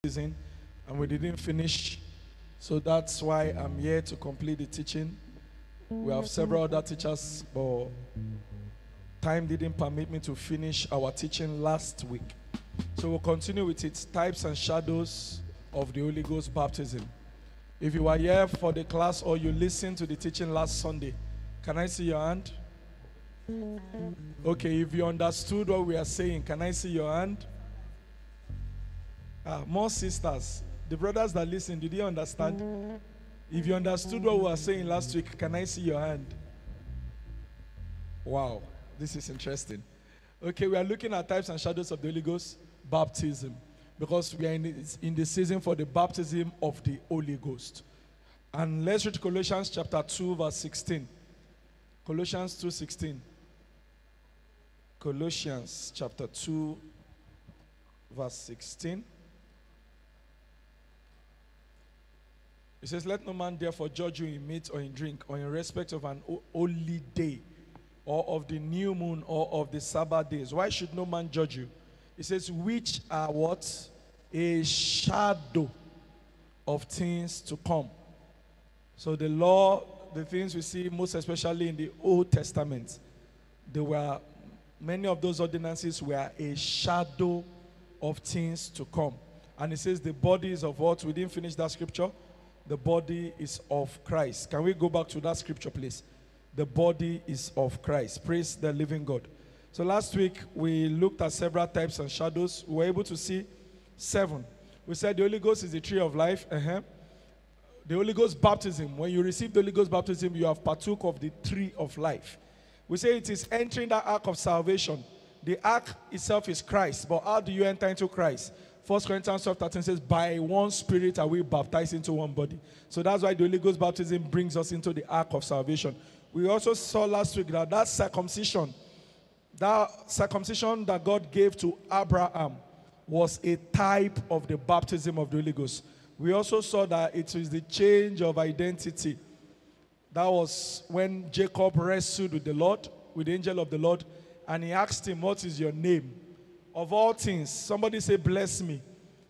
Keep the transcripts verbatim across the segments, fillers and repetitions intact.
season and we didn't finish. So that's why I'm here to complete the teaching. We have several other teachers, but time didn't permit me to finish our teaching last week. So we'll continue with its types and shadows of the Holy Ghost baptism. If you were here for the class or you listened to the teaching last Sunday, can I see your hand? Okay, if you understood what we are saying, can I see your hand? Ah, more sisters. The brothers that listen, did you understand? If you understood what we were saying last week, can I see your hand? Wow, this is interesting. Okay, we are looking at types and shadows of the Holy Ghost baptism because we are in the, in the season for the baptism of the Holy Ghost. And let's read Colossians chapter two, verse sixteen. Colossians two sixteen. Colossians chapter two, verse sixteen. It says, let no man therefore judge you in meat or in drink or in respect of an holy day or of the new moon or of the Sabbath days. Why should no man judge you? It says, which are what? A shadow of things to come. So the law, the things we see most especially in the Old Testament, there were many of those ordinances were a shadow of things to come. And it says the body is of what? We didn't finish that scripture. The body is of Christ. Can we go back to that scripture, please? The body is of Christ. Praise the living God. So last week, we looked at several types and shadows. We were able to see seven. We said the Holy Ghost is the tree of life. Uh-huh. The Holy Ghost baptism. When you receive the Holy Ghost baptism, you have partook of the tree of life. We say it is entering that ark of salvation. The ark itself is Christ. But how do you enter into Christ? First Corinthians twelve thirteen says, by one Spirit are we baptized into one body. So that's why the Holy Ghost baptism brings us into the ark of salvation. We also saw last week that that circumcision, that circumcision that God gave to Abraham was a type of the baptism of the Holy Ghost. We also saw that it is the change of identity. That was when Jacob wrestled with the Lord, with the angel of the Lord, and he asked him, what is your name? Of all things, somebody say, bless me.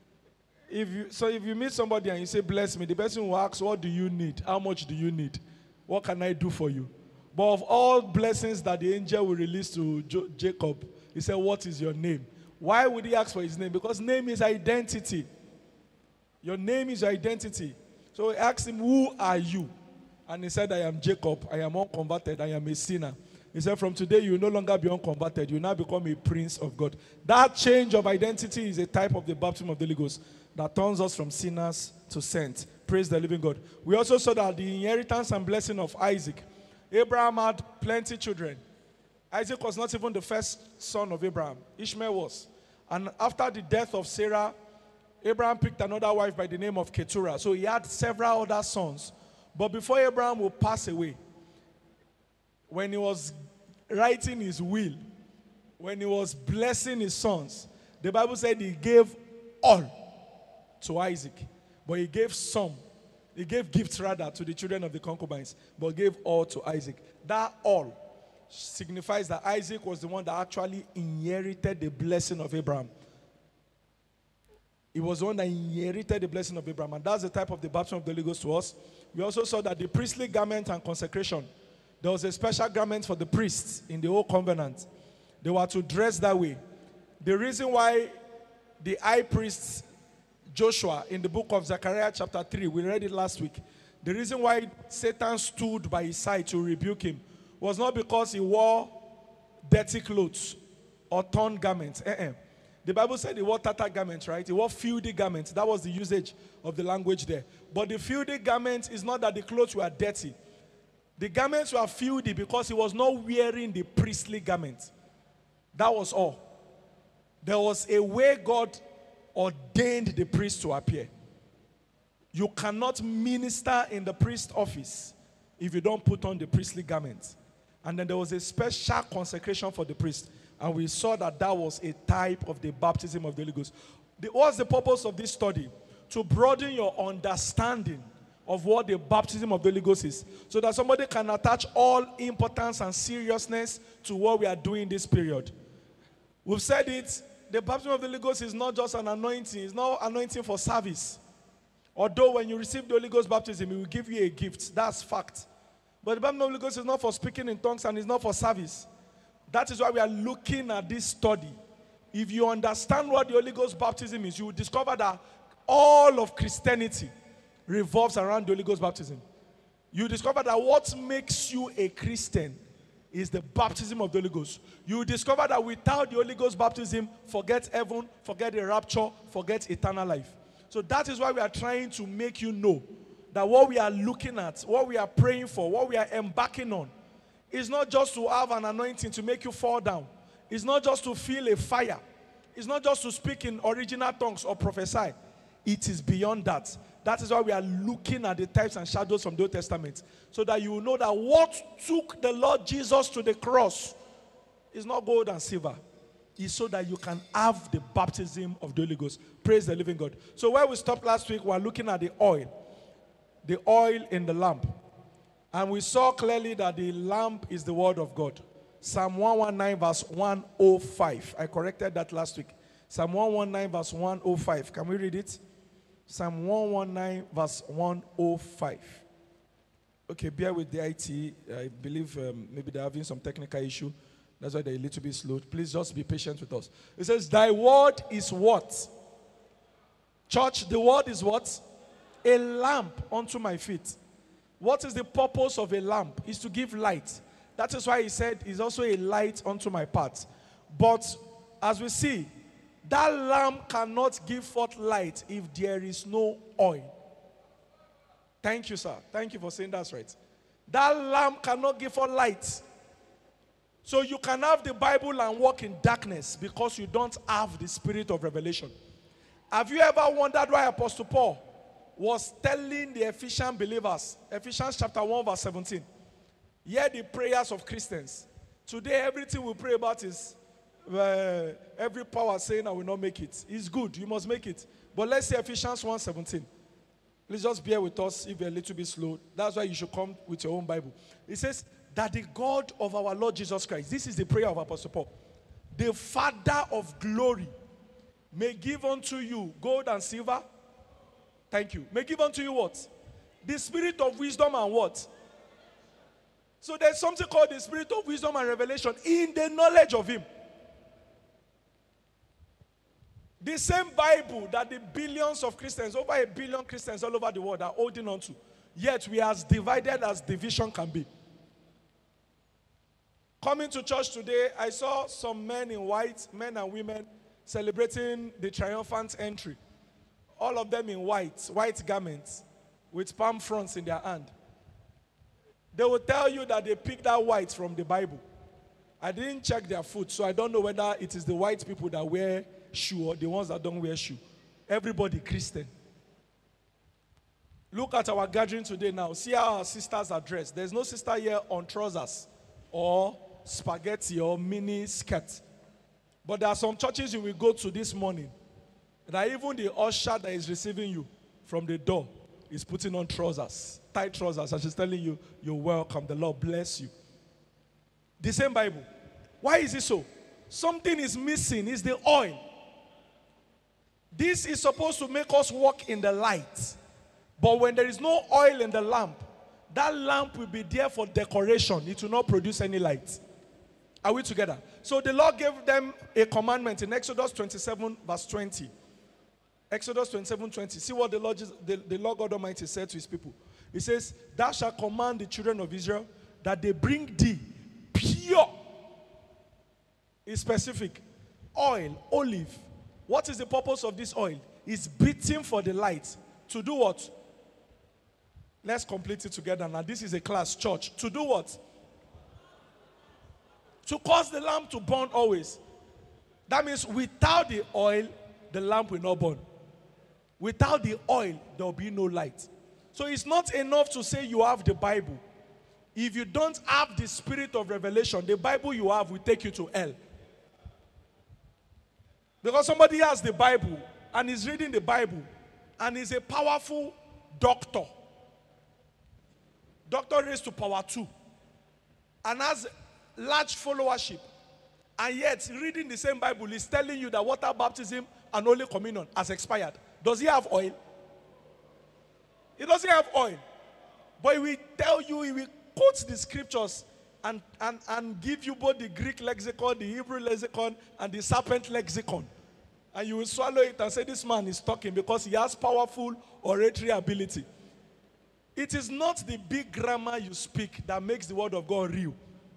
If you, so if you meet somebody and you say, bless me, the person will ask, what do you need? How much do you need? What can I do for you? But of all blessings that the angel will release to jo- Jacob, he said, what is your name? Why would he ask for his name? Because name is identity. Your name is your identity. So he asked him, who are you? And he said, I am Jacob. I am unconverted. I am a sinner. He said, from today, you will no longer be unconverted. You will now become a prince of God. That change of identity is a type of the baptism of the Holy Ghost that turns us from sinners to saints. Praise the living God. We also saw that the inheritance and blessing of Isaac. Abraham had plenty children. Isaac was not even the first son of Abraham. Ishmael was. And after the death of Sarah, Abraham picked another wife by the name of Keturah. So he had several other sons. But before Abraham would pass away, when he was writing his will, when he was blessing his sons, the Bible said he gave all to Isaac. But he gave some. He gave gifts rather to the children of the concubines, but gave all to Isaac. That all signifies that Isaac was the one that actually inherited the blessing of Abraham. He was the one that inherited the blessing of Abraham. And that's the type of the baptism of the Holy Ghost to us. We also saw that the priestly garment and consecration, there was a special garment for the priests in the Old Covenant. They were to dress that way. The reason why the high priest Joshua in the book of Zechariah chapter three, we read it last week. The reason why Satan stood by his side to rebuke him was not because he wore dirty clothes or torn garments. Uh-uh. The Bible said he wore tattered garments, right? He wore filthy garments. That was the usage of the language there. But the filthy garments is not that the clothes were dirty. The garments were filthy because he was not wearing the priestly garments. That was all. There was a way God ordained the priest to appear. You cannot minister in the priest office if you don't put on the priestly garments. And then there was a special consecration for the priest. And we saw that that was a type of the baptism of the Holy Ghost. The, what's the purpose of this study? To broaden your understanding of what the baptism of the Holy Ghost is, so that somebody can attach all importance and seriousness to what we are doing this period. We've said it the baptism of the Holy Ghost is not just an anointing. It's not anointing for service. Although when you receive the Holy Ghost baptism, He will give you a gift. That's fact. But the baptism of the Holy Ghost is not for speaking in tongues and it's not for service. That is why we are looking at this study. If you understand what the Holy Ghost baptism is, you will discover that all of Christianity revolves around the Holy Ghost baptism. You discover that what makes you a Christian is the baptism of the Holy Ghost. You will discover that without the Holy Ghost baptism, forget heaven, forget the rapture, forget eternal life. So that is why we are trying to make you know that what we are looking at, what we are praying for, what we are embarking on, is not just to have an anointing to make you fall down. It's not just to feel a fire. It's not just to speak in original tongues or prophesy. It is beyond that. That is why we are looking at the types and shadows from the Old Testament, so that you will know that what took the Lord Jesus to the cross is not gold and silver. It's so that you can have the baptism of the Holy Ghost. Praise the living God. So where we stopped last week, we are looking at the oil. The oil in the lamp. And we saw clearly that the lamp is the word of God. Psalm one nineteen verse one oh five. I corrected that last week. Psalm one nineteen verse one oh five. Can we read it? Psalm one nineteen verse one oh five. Okay, bear with the I T. I believe um, maybe they're having some technical issue. That's why they're a little bit slow. Please just be patient with us. It says, thy word is what? Church, the word is what? A lamp unto my feet. What is the purpose of a lamp? Is to give light. That is why he said, is also a light unto my path. But as we see, that lamp cannot give forth light if there is no oil. Thank you, sir. Thank you for saying that's right. That lamp cannot give forth light. So you can have the Bible and walk in darkness because you don't have the spirit of revelation. Have you ever wondered why Apostle Paul was telling the Ephesian believers, Ephesians chapter one verse seventeen, hear the prayers of Christians. Today everything we pray about is uh, every power saying I will not make it. It's good, you must make it. But let's say Ephesians one seventeen. Please just bear with us if you're a little bit slow. That's why you should come with your own Bible. It says that the God of our Lord Jesus Christ, this is the prayer of Apostle Paul, the Father of glory, may give unto you gold and silver. Thank you. May give unto you what? The spirit of wisdom and what? So there's something called the spirit of wisdom and revelation in the knowledge of Him. The same Bible that the billions of Christians, over a billion Christians all over the world are holding on to. Yet we are as divided as division can be. Coming to church today, I saw some men in white, men and women, celebrating the triumphant entry. All of them in white, white garments, with palm fronds in their hand. They will tell you that they picked that white from the Bible. I didn't check their foot, so I don't know whether it is the white people that wear shoe or the ones that don't wear shoe. Everybody Christian. Look at our gathering today now. See how our sisters are dressed. There's no sister here on trousers or spaghetti or mini skirt. But there are some churches you will go to this morning that even the usher that is receiving you from the door is putting on trousers, tight trousers, and she's telling you, you're welcome, the Lord bless you. The same Bible. Why is it so? Something is missing, it's the oil. This is supposed to make us walk in the light. But when there is no oil in the lamp, that lamp will be there for decoration. It will not produce any light. Are we together? So the Lord gave them a commandment in Exodus twenty-seven verse twenty. Exodus twenty-seven twenty. See what the Lord, the, the Lord God Almighty said to His people. He says, thou shalt command the children of Israel that they bring thee pure. It's specific. Oil, olive. What is the purpose of this oil? It's beating for the light. To do what? Let's complete it together now. This is a class, church. To do what? To cause the lamp to burn always. That means without the oil, the lamp will not burn. Without the oil, there will be no light. So it's not enough to say you have the Bible. If you don't have the spirit of revelation, the Bible you have will take you to hell. Because somebody has the Bible and is reading the Bible and is a powerful doctor. Doctor raised to power two. And has large followership. And yet, reading the same Bible is telling you that water baptism and Holy Communion has expired. Does he have oil? He doesn't have oil. But he will tell you, he will quote the scriptures and, and, and give you both the Greek lexicon, the Hebrew lexicon, and the serpent lexicon. And you will swallow it and say, this man is talking because he has powerful oratory ability. It is not the big grammar you speak that makes the word of God real.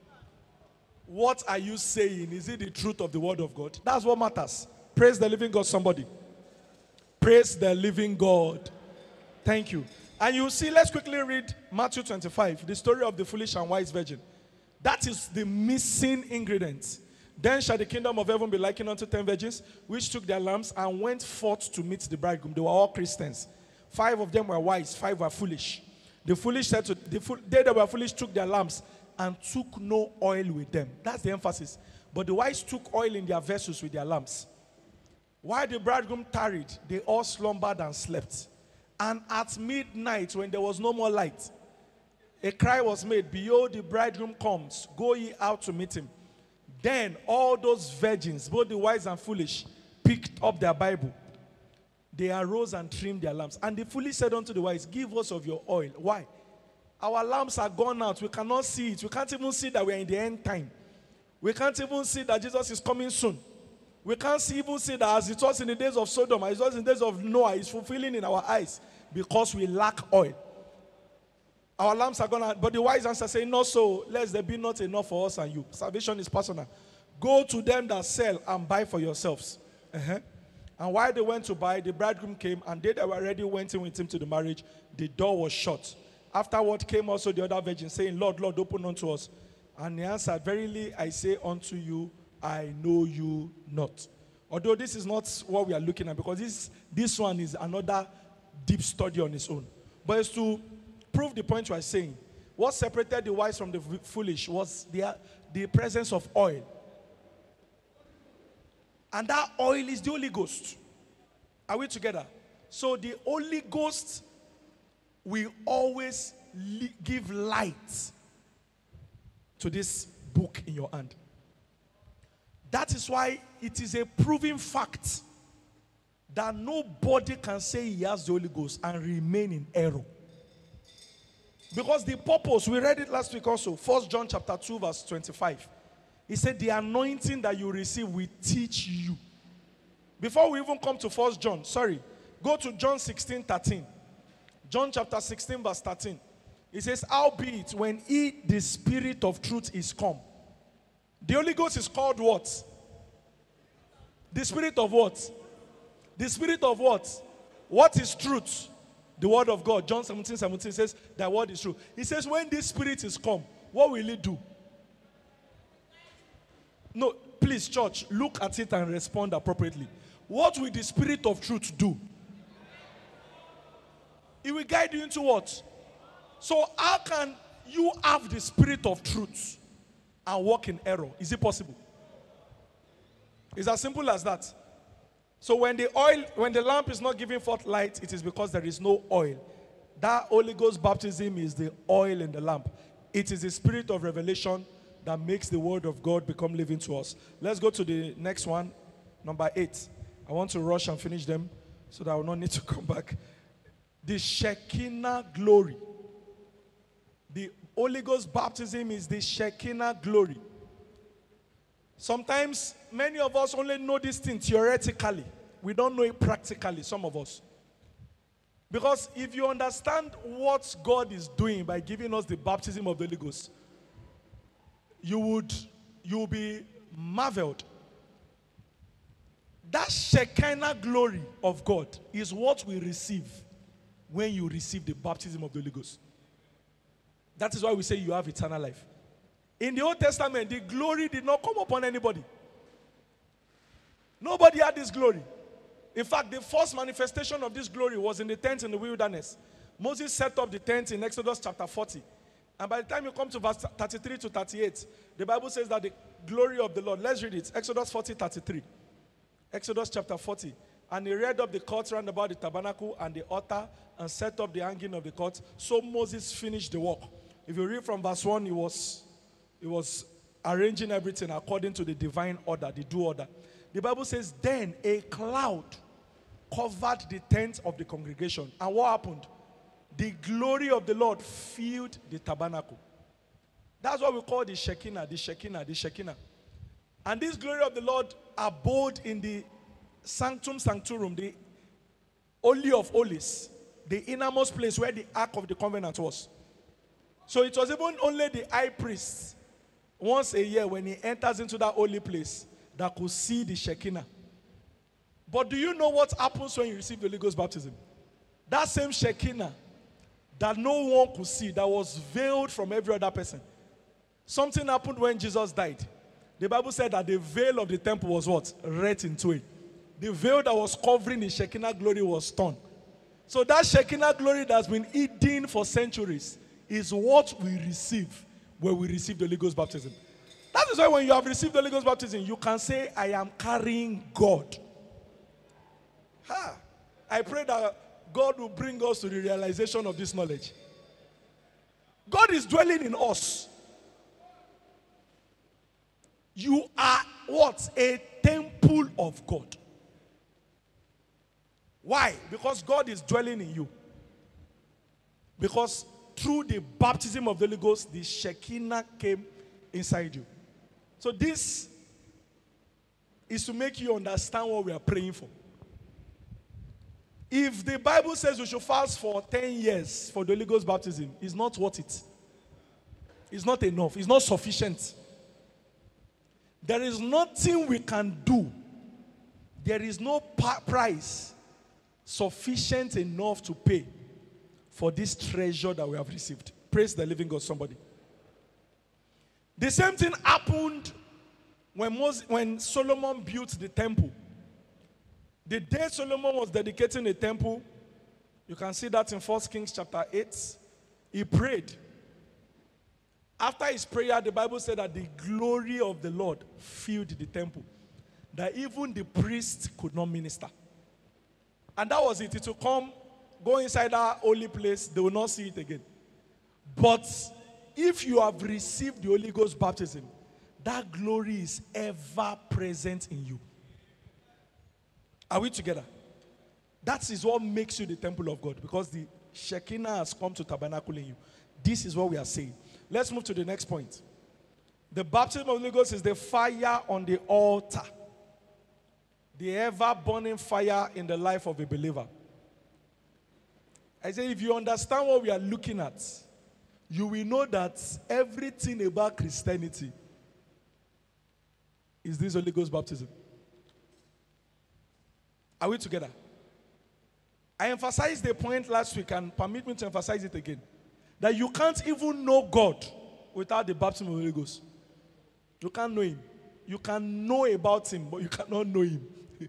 What are you saying? Is it the truth of the word of God? That's what matters. Praise the living God, somebody. Praise the living God. Thank you. And you see, let's quickly read Matthew twenty-five, the story of the foolish and wise virgin. That is the missing ingredient. Then shall the kingdom of heaven be likened unto ten virgins, which took their lamps and went forth to meet the bridegroom. They were all Christians. Five of them were wise, five were foolish. The foolish said to the fool, they that were foolish took their lamps and took no oil with them. That's the emphasis. But the wise took oil in their vessels with their lamps. While the bridegroom tarried, they all slumbered and slept. And at midnight, when there was no more light, a cry was made, behold, the bridegroom comes, go ye out to meet him. Then all those virgins, both the wise and foolish, picked up their Bible. They arose and trimmed their lamps. And the foolish said unto the wise, give us of your oil. Why? Our lamps are gone out. We cannot see it. We can't even see that we are in the end time. We can't even see that Jesus is coming soon. We can't see, even see that as it was in the days of Sodom, as it was in the days of Noah, it's fulfilling in our eyes because we lack oil. Our lamps are gone out. But the wise answer saying, not so, lest there be not enough for us and you. Salvation is personal. Go to them that sell and buy for yourselves. Uh-huh. And while they went to buy, the bridegroom came, and they that were ready went in with him to the marriage. The door was shut. Afterward came also the other virgin, saying, Lord, Lord, open unto us. And he answered, verily I say unto you, I know you not. Although this is not what we are looking at, because this, this one is another deep study on its own. But it's to prove the point you are saying. What separated the wise from the foolish was the, the presence of oil. And that oil is the Holy Ghost. Are we together? So the Holy Ghost will always li- give light to this book in your hand. That is why it is a proven fact that nobody can say he has the Holy Ghost and remain in error. Because the purpose, we read it last week also, First John chapter two verse twenty-five. He said the anointing that you receive will teach you. Before we even come to First John, sorry, go to John sixteen thirteen. John chapter sixteen verse thirteen. It says, howbeit when he, the Spirit of truth, is come. The Holy Ghost is called what? The Spirit of what? The Spirit of what? What is truth? The word of God. John seventeen seventeen says that word is true. He says when this Spirit is come, what will it do? No, please, church, look at it and respond appropriately. What will the Spirit of truth do? It will guide you into what? So how can you have the Spirit of truth and walk in error? Is it possible? It's as simple as that. So when the oil, when the lamp is not giving forth light, it is because there is no oil. That Holy Ghost baptism is the oil in the lamp. It is the Spirit of revelation that makes the word of God become living to us. Let's go to the next one, number eight. I want to rush and finish them so that I will not need to come back. The Shekinah glory. The Holy Ghost baptism is the Shekinah glory. Sometimes, many of us only know this thing theoretically. We don't know it practically, some of us. Because if you understand what God is doing by giving us the baptism of the Holy Ghost, you would you will be marveled. That Shekinah glory of God is what we receive when you receive the baptism of the Holy Ghost. That is why we say you have eternal life. In the Old Testament, the glory did not come upon anybody. Nobody had this glory. In fact, the first manifestation of this glory was in the tent in the wilderness. Moses set up the tent in Exodus chapter forty. And by the time you come to verse thirty-three to thirty-eight, the Bible says that the glory of the Lord, let's read it, Exodus forty, thirty-three. Exodus chapter forty. And he reared up the court round about the tabernacle and the altar and set up the hanging of the court. So Moses finished the work. If you read from verse one, it was, it was arranging everything according to the divine order, the due order. The Bible says, then a cloud covered the tent of the congregation. And what happened? The glory of the Lord filled the tabernacle. That's what we call the Shekinah, the Shekinah, the Shekinah. And this glory of the Lord abode in the Sanctum Sanctorum, the Holy of Holies, the innermost place where the Ark of the Covenant was. So it was even only the high priest, once a year when he enters into that holy place, that could see the Shekinah. But do you know what happens when you receive the Holy Ghost baptism? That same Shekinah that no one could see, that was veiled from every other person. Something happened when Jesus died. The Bible said that the veil of the temple was what? Rent into it. The veil that was covering the Shekinah glory was torn. So that Shekinah glory that's been hidden for centuries is what we receive when we receive the Holy Ghost baptism. That is why when you have received the Holy Ghost baptism, you can say, I am carrying God. Ha! I pray that God will bring us to the realization of this knowledge. God is dwelling in us. You are what? A temple of God. Why? Because God is dwelling in you. Because through the baptism of the Holy Ghost, the Shekinah came inside you. So this is to make you understand what we are praying for. If the Bible says we should fast for ten years for the Holy Ghost baptism, it's not worth it. It's not enough. It's not sufficient. There is nothing we can do. There is no price sufficient enough to pay for this treasure that we have received. Praise the living God, somebody. The same thing happened when, Moses, when Solomon built the temple. The day Solomon was dedicating the temple, you can see that in First Kings chapter eight, he prayed. After his prayer, the Bible said that the glory of the Lord filled the temple, that even the priest could not minister. And that was it. It will come, go inside that holy place, they will not see it again. But if you have received the Holy Ghost baptism, that glory is ever present in you. Are we together? That is what makes you the temple of God, because the Shekinah has come to tabernacle in you. This is what we are saying. Let's move to the next point. The baptism of the Holy Ghost is the fire on the altar. The ever-burning fire in the life of a believer. I say, if you understand what we are looking at, you will know that everything about Christianity is this Holy Ghost baptism. Are we together? I emphasized the point last week, and permit me to emphasize it again. That you can't even know God without the baptism of the Holy Ghost. You can't know him. You can know about him, but you cannot know him.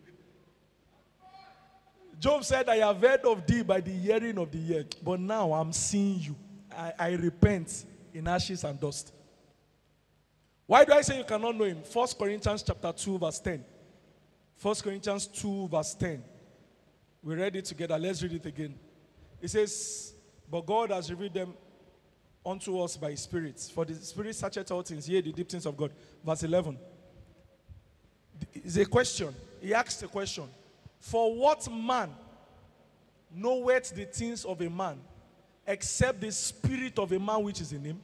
Job said, I have heard of thee by the hearing of the ear, but now I'm seeing you. I, I repent in ashes and dust. Why do I say you cannot know him? First Corinthians chapter two, verse ten. First Corinthians two, verse ten. We read it together. Let's read it again. It says, but God has revealed them unto us by his Spirit. For the Spirit searcheth all things, yea, the deep things of God. Verse eleven. It's a question. He asked a question. For what man knoweth the things of a man, except the spirit of a man which is in him?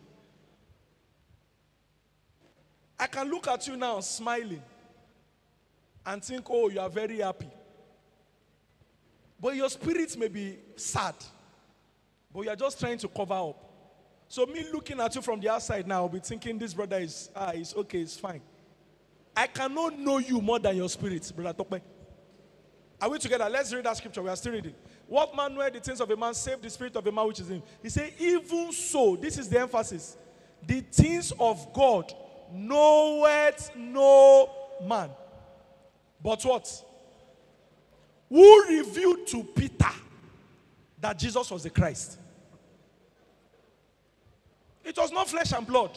I can look at you now smiling and think, oh, you are very happy. But your spirit may be sad. But you are just trying to cover up. So me looking at you from the outside now, I'll be thinking this brother is, ah, it's okay, it's fine. I cannot know you more than your spirit, Brother Tokpe. Are we together? Let's read that scripture. We are still reading. What man knoweth the things of a man, save the spirit of a man which is in him? He said, even so, this is the emphasis. The things of God knoweth no man. But what? Who revealed to Peter that Jesus was the Christ? It was not flesh and blood.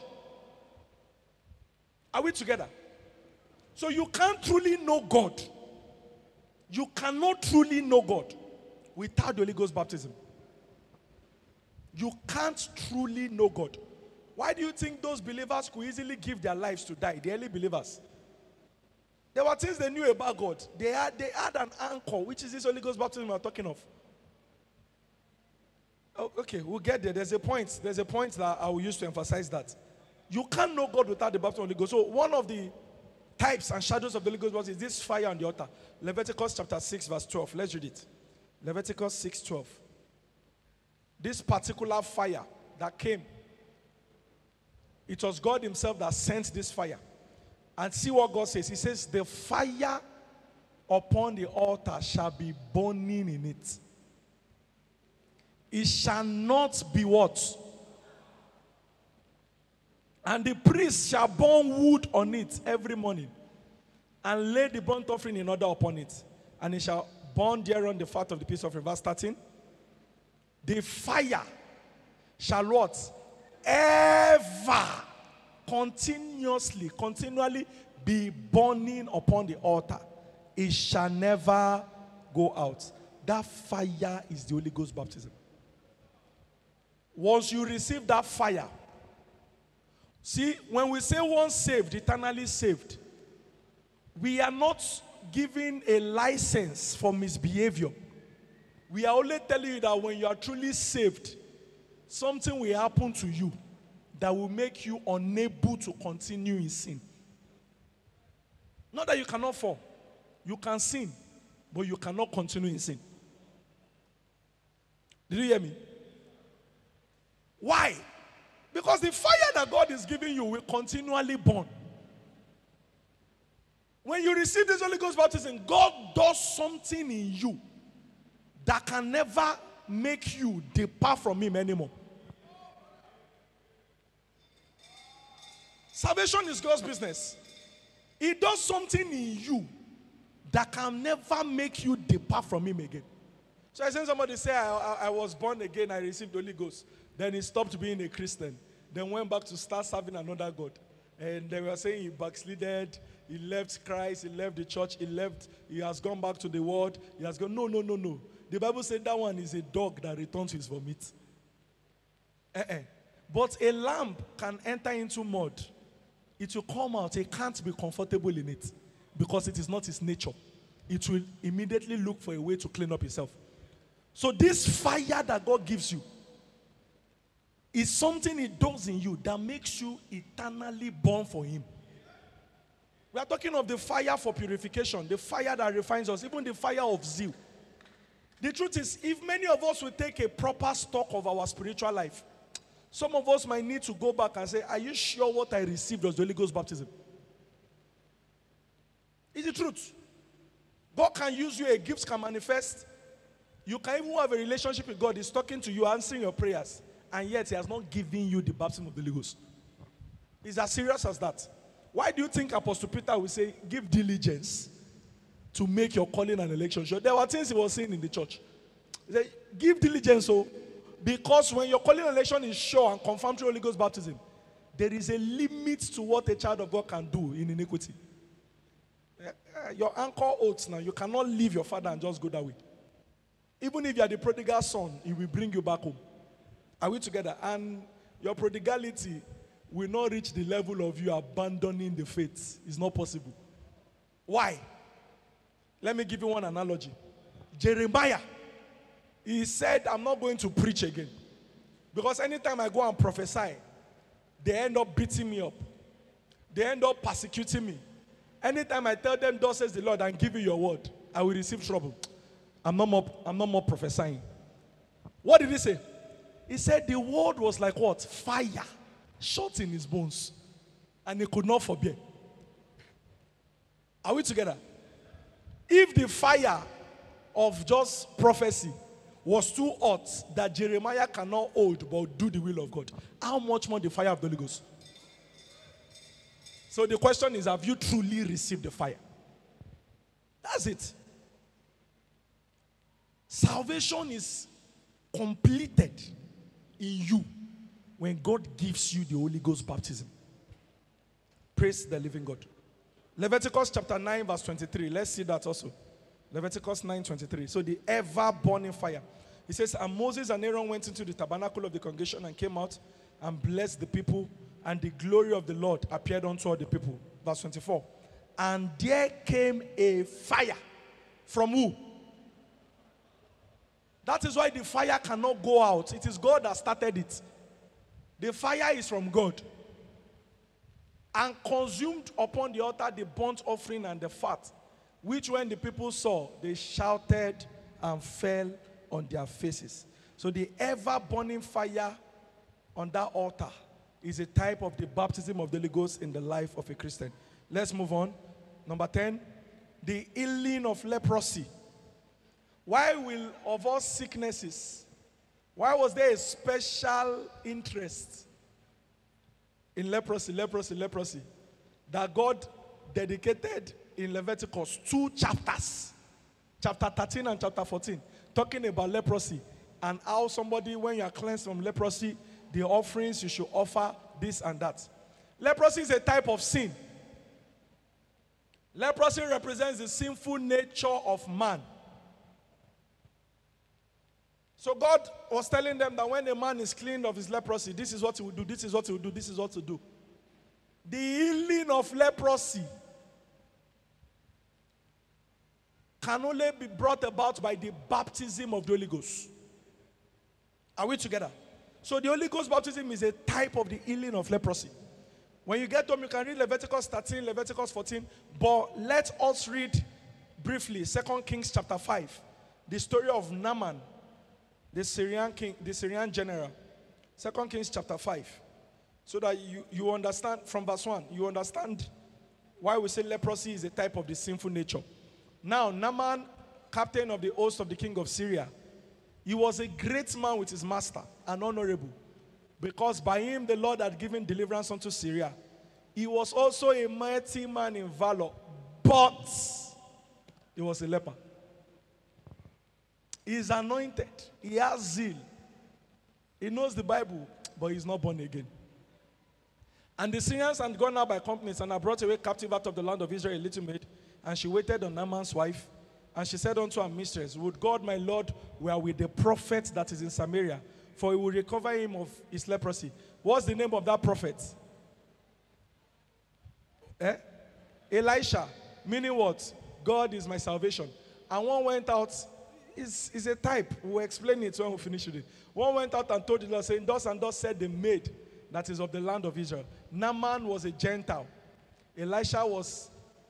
Are we together? So you can't truly know God. You cannot truly know God without the Holy Ghost baptism. You can't truly know God Why do you think those believers could easily give their lives to die, the early believers? There were things they knew about God. They had, they had an anchor, which is this Holy Ghost baptism we're talking of. Oh, okay, we'll get there. There's a point. There's a point that I will use to emphasize that. You can't know God without the baptism of the Holy Ghost. So one of the types and shadows of the Holy Ghost is this fire on the altar. Leviticus chapter six, verse twelve. Let's read it. Leviticus six, twelve. This particular fire that came, it was God himself that sent this fire. And see what God says. He says, the fire upon the altar shall be burning in it. It shall not be what? And the priest shall burn wood on it every morning, and lay the burnt offering in order upon it. And he shall burn thereon the fat of the peace offering. Verse thirteen. The fire shall what? Ever, continuously, continually be burning upon the altar. It shall never go out. That fire is the Holy Ghost baptism. Once you receive that fire, see, when we say once saved, eternally saved, we are not giving a license for misbehavior. We are only telling you that when you are truly saved, something will happen to you that will make you unable to continue in sin. Not that you cannot fall. You can sin, but you cannot continue in sin. Did you hear me? Why? Because the fire that God is giving you will continually burn. When you receive this Holy Ghost baptism, God does something in you that can never make you depart from him anymore. Salvation is God's business. He does something in you that can never make you depart from him again. So I seen somebody say, I, I, I was born again, I received the Holy Ghost. Then he stopped being a Christian. Then went back to start serving another God. And they were saying he backslided, he left Christ, he left the church, he left, he has gone back to the world. He has gone, no, no, no, no. The Bible said that one is a dog that returns to his vomit. Uh-uh. But a lamb can enter into mud. It will come out. It can't be comfortable in it because it is not its nature. It will immediately look for a way to clean up itself. So this fire that God gives you is something he does in you that makes you eternally born for him. We are talking of the fire for purification, the fire that refines us, even the fire of zeal. The truth is, if many of us will take a proper stock of our spiritual life, some of us might need to go back and say, are you sure what I received was the Holy Ghost baptism? It's the truth. God can use you, a gift can manifest. You can even have a relationship with God. He's talking to you, answering your prayers, and yet he has not given you the baptism of the Holy Ghost. It's as serious as that. Why do you think Apostle Peter will say, give diligence to make your calling and election sure? There were things he was saying in the church. He said, give diligence, so because when your calling and election is sure and confirmed through Holy Ghost baptism, there is a limit to what a child of God can do in iniquity. Your anchor oaths now, you cannot leave your father and just go that way. Even if you are the prodigal son, he will bring you back home. Are we together? And your prodigality will not reach the level of you abandoning the faith. It's not possible. Why? Let me give you one analogy. Jeremiah, he said, I'm not going to preach again. Because anytime I go and prophesy, they end up beating me up. They end up persecuting me. Anytime I tell them, thus says the Lord, and give you your word, I will receive trouble. I'm not more, I'm not more prophesying. What did he say? He said the word was like what? Fire. Shot in his bones. And he could not forbear. Are we together? If the fire of just prophecy was too hot that Jeremiah cannot hold but do the will of God, how much more the fire of the Holy Ghost? So the question is, have you truly received the fire? That's it. Salvation is completed in you when God gives you the Holy Ghost baptism. Praise the living God. Leviticus chapter nine verse twenty-three. Let's see that also. Leviticus nine twenty-three. So the ever burning fire. He says, and Moses and Aaron went into the tabernacle of the congregation and came out and blessed the people, and the glory of the Lord appeared unto all the people. Verse twenty-four. And there came a fire from who? That is why the fire cannot go out. It is God that started it. The fire is from God. And consumed upon the altar the burnt offering and the fat, which when the people saw, they shouted and fell on their faces. So the ever-burning fire on that altar is a type of the baptism of the Holy Ghost in the life of a Christian. Let's move on. Number ten, the healing of leprosy. Why will of all sicknesses, why was there a special interest in leprosy, leprosy, leprosy, that God dedicated in Leviticus two chapters, chapter thirteen and chapter fourteen, talking about leprosy and how somebody, when you are cleansed from leprosy, the offerings you should offer this and that. Leprosy is a type of sin. Leprosy represents the sinful nature of man. So God was telling them that when a man is cleaned of his leprosy, this is what he will do, this is what he will do, this is what to do. The healing of leprosy can only be brought about by the baptism of the Holy Ghost. Are we together? So the Holy Ghost baptism is a type of the healing of leprosy. When you get home, you can read Leviticus thirteen, Leviticus fourteen, but let us read briefly Second Kings chapter five, the story of Naaman, the Syrian king, the Syrian general. Second Kings chapter five. So that you, you understand from verse one, you understand why we say leprosy is a type of the sinful nature. Now, Naaman, captain of the host of the king of Syria, he was a great man with his master and honorable, because by him the Lord had given deliverance unto Syria. He was also a mighty man in valor, but he was a leper. He is anointed. He has zeal. He knows the Bible, but he's not born again. And the Syrians had gone out by companies and had brought away captive out of the land of Israel a little maid, and she waited on Naaman's wife. And she said unto her mistress, would God my Lord were with the prophet that is in Samaria, for he will recover him of his leprosy. What's the name of that prophet? Eh? Elisha. Meaning what? God is my salvation. And one went out, is is a type. We'll explain it when we finish with it. One went out and told the Lord, saying, thus and thus said the maid that is of the land of Israel. Naaman was a Gentile. Elisha was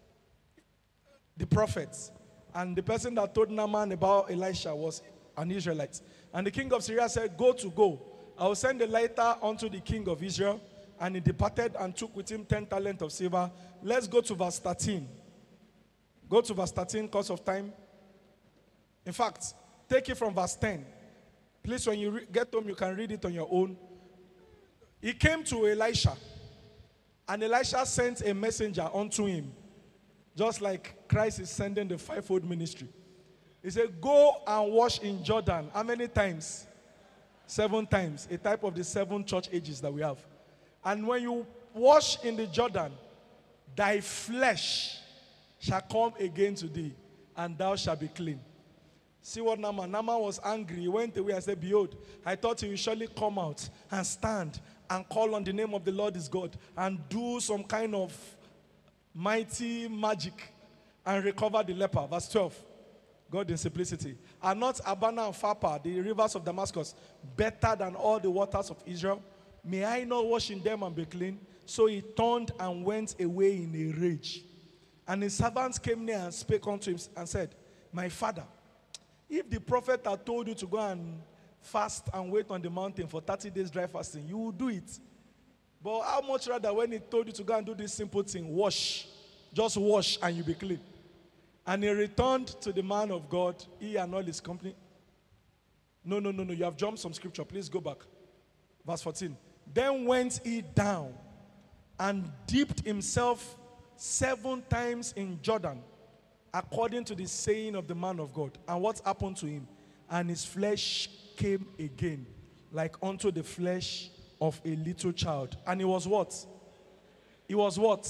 the prophet. And the person that told Naaman about Elisha was an Israelite. And the king of Syria said, go to go. I will send a letter unto the king of Israel. And he departed and took with him ten talents of silver. Let's go to verse thirteen. Go to verse thirteen, because of time. In fact, take it from verse ten. Please, when you get home, you can read it on your own. He came to Elisha. And Elisha sent a messenger unto him. Just like Christ is sending the fivefold ministry. He said, go and wash in Jordan. How many times? Seven times. A type of the seven church ages that we have. And when you wash in the Jordan, thy flesh shall come again to thee, and thou shalt be clean. See what Naaman? Naaman was angry. He went away and said, behold, I thought he would surely come out and stand and call on the name of the Lord his God and do some kind of mighty magic and recover the leper. Verse twelve. God in simplicity. Are not Abana and Pharpar, the rivers of Damascus, better than all the waters of Israel? May I not wash in them and be clean? So he turned and went away in a rage. And his servants came near and spake unto him and said, my father, if the prophet had told you to go and fast and wait on the mountain for thirty days dry fasting, you would do it. But how much rather when he told you to go and do this simple thing, wash, just wash and you'll be clean. And he returned to the man of God, he and all his company. No, no, no, no, you have jumped some scripture. Please go back. Verse fourteen. Then went he down and dipped himself seven times in Jordan, according to the saying of the man of God. And what happened to him? And his flesh came again, like unto the flesh of a little child. And he was what? He was what?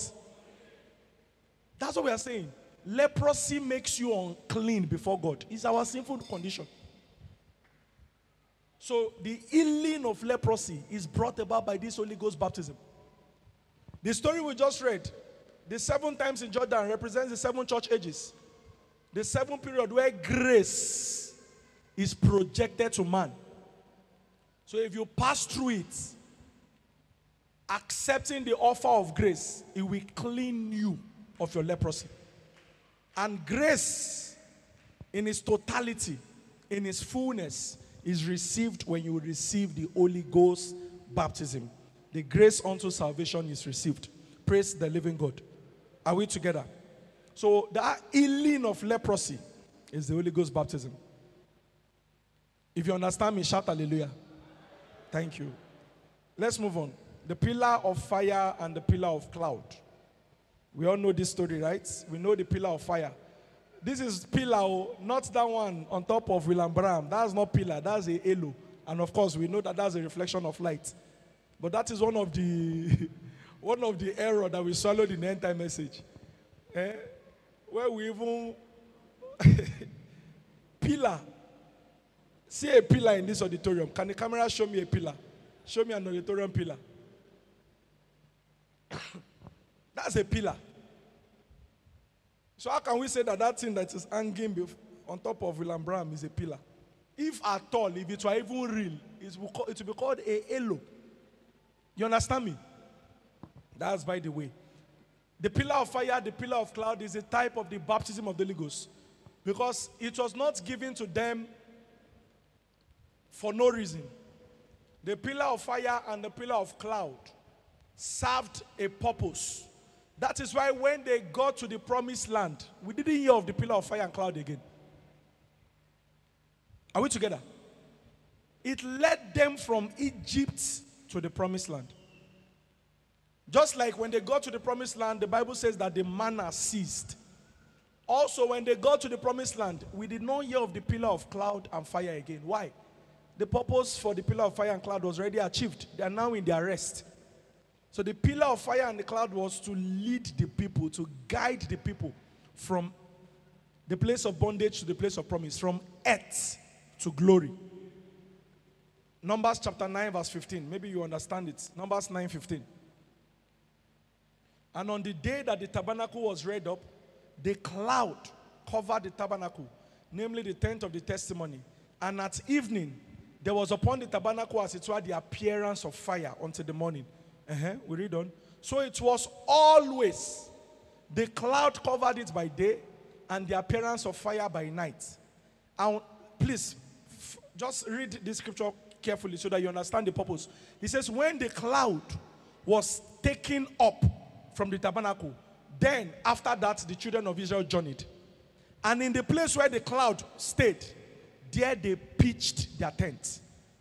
That's what we are saying. Leprosy makes you unclean before God. It's our sinful condition. So the healing of leprosy is brought about by this Holy Ghost baptism. The story we just read, the seven times in Jordan represents the seven church ages. The seven period where grace is projected to man. So if you pass through it, accepting the offer of grace, it will clean you of your leprosy. And grace in its totality, in its fullness, is received when you receive the Holy Ghost baptism. The grace unto salvation is received. Praise the living God. Are we together? So the healing of leprosy is the Holy Ghost baptism. If you understand me, shout hallelujah. Thank you. Let's move on. The pillar of fire and the pillar of cloud. We all know this story, right? We know the pillar of fire. This is pillar, not that one on top of William Branham. That's not pillar, that's a halo. And of course, we know that that's a reflection of light. But that is one of the one of the error that we swallowed in the end time message. Eh? Where we even pillar. See a pillar in this auditorium. Can the camera show me a pillar? Show me an auditorium pillar. That's a pillar. So how can we say that that thing that is hanging on top of William Branham is a pillar? If at all, if it were even real, it will, it will be called a halo. You understand me? That's by the way. The pillar of fire, the pillar of cloud is a type of the baptism of the Holy Ghost. Because it was not given to them for no reason. The pillar of fire and the pillar of cloud served a purpose. That is why when they got to the promised land, we didn't hear of the pillar of fire and cloud again. Are we together? It led them from Egypt to the promised land. Just like when they got to the promised land, the Bible says that the manna ceased. Also, when they got to the promised land, we did not hear of the pillar of cloud and fire again. Why? The purpose for the pillar of fire and cloud was already achieved. They are now in their rest. So the pillar of fire and the cloud was to lead the people, to guide the people from the place of bondage to the place of promise, from earth to glory. Numbers chapter nine verse fifteen. Maybe you understand it. Numbers nine fifteen. And on the day that the tabernacle was reared up, the cloud covered the tabernacle, namely the tent of the testimony. And at evening, there was upon the tabernacle as it were the appearance of fire until the morning. Uh-huh. We read on. So it was always the cloud covered it by day and the appearance of fire by night. And please, f- just read this scripture carefully so that you understand the purpose. It says, when the cloud was taken up from the tabernacle, then after that the children of Israel journeyed. And in the place where the cloud stayed, there they pitched their tents.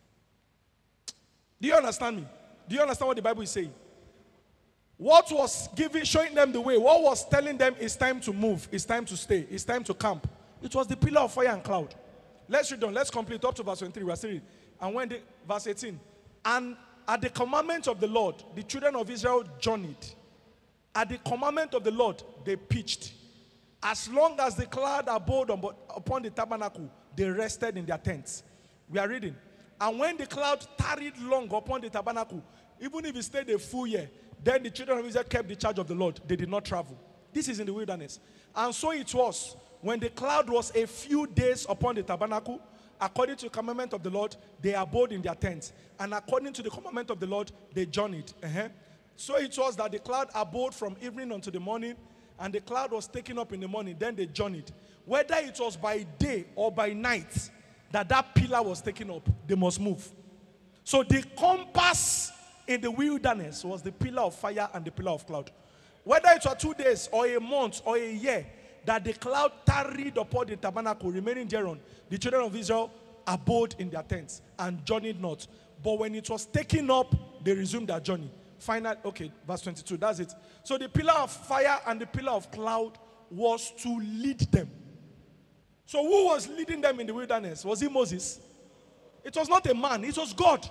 Do you understand me? Do you understand what the Bible is saying? What was giving, showing them the way, what was telling them it's time to move, it's time to stay, it's time to camp? It was the pillar of fire and cloud. Let's read on, let's complete up to verse twenty-three. We're still reading. And when the, verse eighteen, and at the commandment of the Lord, the children of Israel journeyed. At the commandment of the Lord, they pitched. As long as the cloud abode upon the tabernacle, they rested in their tents. We are reading. And when the cloud tarried long upon the tabernacle, even if it stayed a full year, then the children of Israel kept the charge of the Lord. They did not travel. This is in the wilderness. And so it was, when the cloud was a few days upon the tabernacle, according to the commandment of the Lord, they abode in their tents. And according to the commandment of the Lord, they journeyed. Uh-huh. So it was that the cloud abode from evening unto the morning, and the cloud was taken up in the morning, then they journeyed. Whether it was by day or by night that that pillar was taken up, they must move. So the compass in the wilderness was the pillar of fire and the pillar of cloud. Whether it was two days or a month or a year that the cloud tarried upon the tabernacle, remaining thereon, the children of Israel abode in their tents and journeyed not. But when it was taken up, they resumed their journey. Final, okay, verse twenty-two, that's it. So the pillar of fire and the pillar of cloud was to lead them. So who was leading them in the wilderness? Was it Moses? It was not a man, it was God.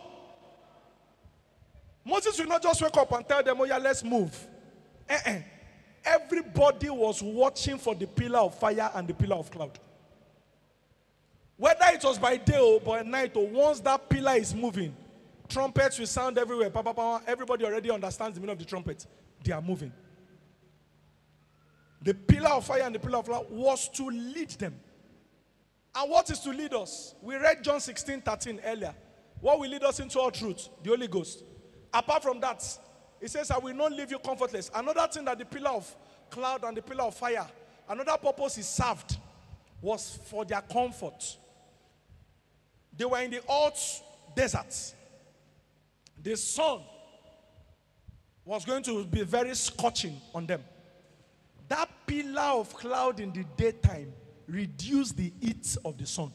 Moses will not just wake up and tell them, oh yeah, let's move. Uh-uh. Everybody was watching for the pillar of fire and the pillar of cloud. Whether it was by day or by night, or once that pillar is moving, trumpets will sound everywhere. Pa, pa, pa, everybody already understands the meaning of the trumpet. They are moving. The pillar of fire and the pillar of cloud was to lead them. And what is to lead us? We read John sixteen thirteen earlier. What will lead us into all truth? The Holy Ghost. Apart from that, it says, I will not leave you comfortless. Another thing that the pillar of cloud and the pillar of fire, another purpose is served, was for their comfort. They were in the hot desert. The sun was going to be very scorching on them. That pillar of cloud in the daytime reduced the heat of the sun.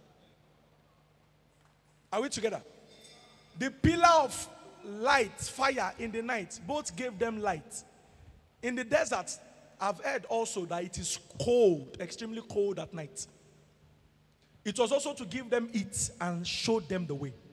Are we together? The pillar of light, fire in the night, both gave them light. In the desert, I've heard also that it is cold, extremely cold at night. It was also to give them heat and show them the way.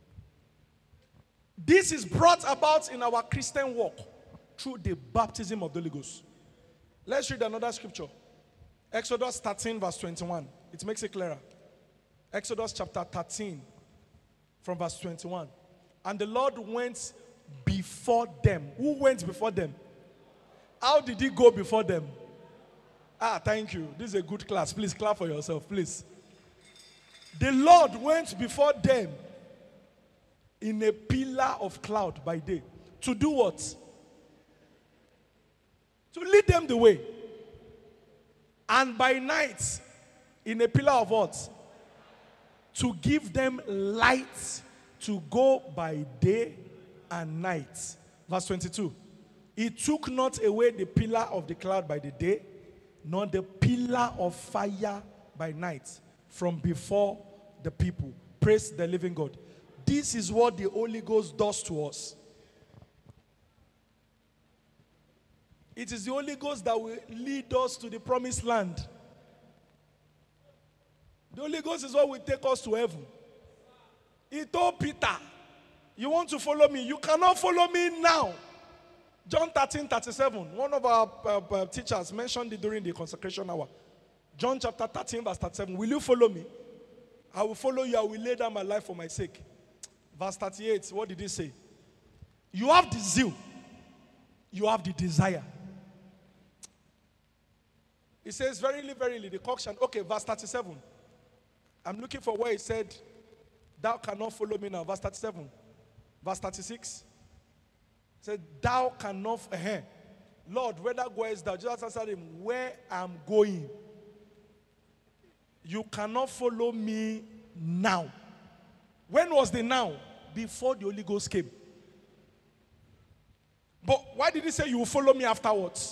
This is brought about in our Christian walk through the baptism of the Holy Ghost. Let's read another scripture. Exodus thirteen verse twenty-one. It makes it clearer. Exodus chapter thirteen from verse twenty-one. And the Lord went before them. Who went before them? How did he go before them? Ah, thank you. This is a good class. Please clap for yourself, please. The Lord went before them in a pillar of cloud by day. To do what? To lead them the way. And by night, in a pillar of what? To give them light to go by day and night. Verse twenty-two. He took not away the pillar of the cloud by the day, nor the pillar of fire by night from before the people. Praise the living God. This is what the Holy Ghost does to us. It is the Holy Ghost that will lead us to the promised land. The Holy Ghost is what will take us to heaven. He told Peter, you want to follow me? You cannot follow me now. John thirteen thirty-seven. One of our uh, uh, teachers mentioned it during the consecration hour. John chapter thirteen verse thirty-seven. Will you follow me? I will follow you. I will lay down my life for my sake. Verse thirty-eight. What did he say? You have the zeal. You have the desire. He says, verily, verily, the cock shall... Okay, verse thirty-seven. I'm looking for where he said, thou cannot follow me now. Verse thirty-seven. Verse thirty-six. He said, thou cannot... Uh-huh. Lord, whither goest thou? Jesus answered him, where I'm going. You cannot follow me now. When was the now? Before the Holy Ghost came. But why did he say you will follow me afterwards?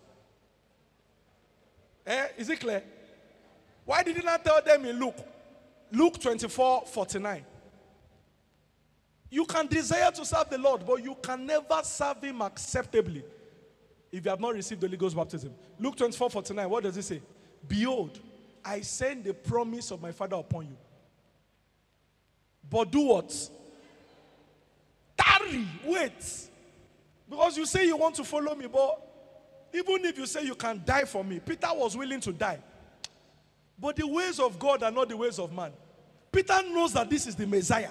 Eh? Is it clear? Why did he not tell them in Luke? Luke twenty-four forty-nine. You can desire to serve the Lord, but you can never serve him acceptably if you have not received the Holy Ghost baptism. Luke twenty-four forty-nine, what does it say? Behold, I send the promise of my Father upon you. But do what? Tarry, wait. Because you say you want to follow me, but even if you say you can die for me, Peter was willing to die. But the ways of God are not the ways of man. Peter knows that this is the Messiah.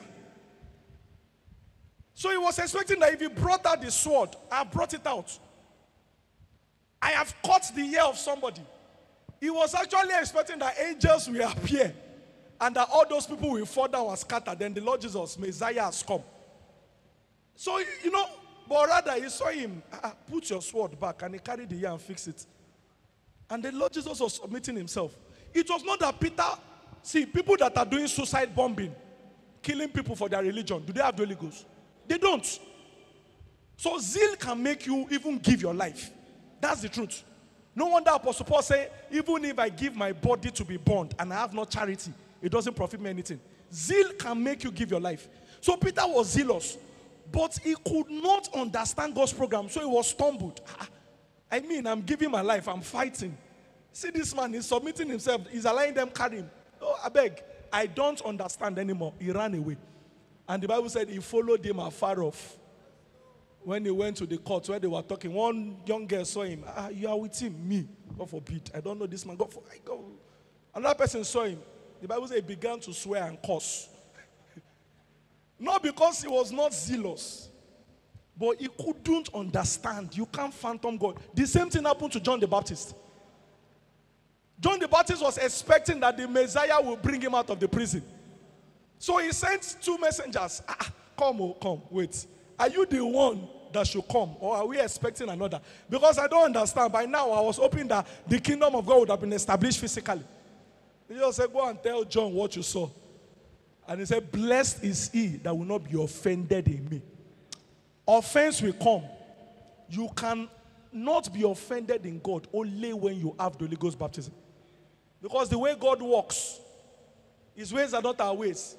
So he was expecting that if he brought out the sword, I have brought it out. I have cut the ear of somebody. He was actually expecting that angels will appear and that all those people will fall down and scatter. Then the Lord Jesus, Messiah, has come. So, you know, but rather he saw him, ah, put your sword back, and he carried the ear and fixed it. And the Lord Jesus was submitting himself. It was not that Peter, see, people that are doing suicide bombing, killing people for their religion, do they have the Holy Ghost? They don't. So zeal can make you even give your life. That's the truth. No wonder Apostle Paul said, even if I give my body to be burned and I have no charity, it doesn't profit me anything. Zeal can make you give your life. So Peter was zealous, but he could not understand God's program, so he was stumbled. I mean, I'm giving my life, I'm fighting. See, this man is submitting himself, he's allowing them carry him. Oh, I beg, I don't understand anymore. He ran away. And the Bible said he followed him afar off. When he went to the court where they were talking, one young girl saw him. Ah, you are with him, me. God forbid. I don't know this man. God for, I go. Another person saw him. The Bible says he began to swear and curse. Not because he was not zealous, but he couldn't understand. You can't phantom God. The same thing happened to John the Baptist. John the Baptist was expecting that the Messiah will bring him out of the prison. So he sent two messengers. Ah, come, oh, come, wait. Are you the one that should come, or are we expecting another? Because I don't understand. By now, I was hoping that the kingdom of God would have been established physically. He just said, go and tell John what you saw. And he said, blessed is he that will not be offended in me. Offense will come. You can not be offended in God only when you have the Holy Ghost baptism. Because the way God works, his ways are not our ways.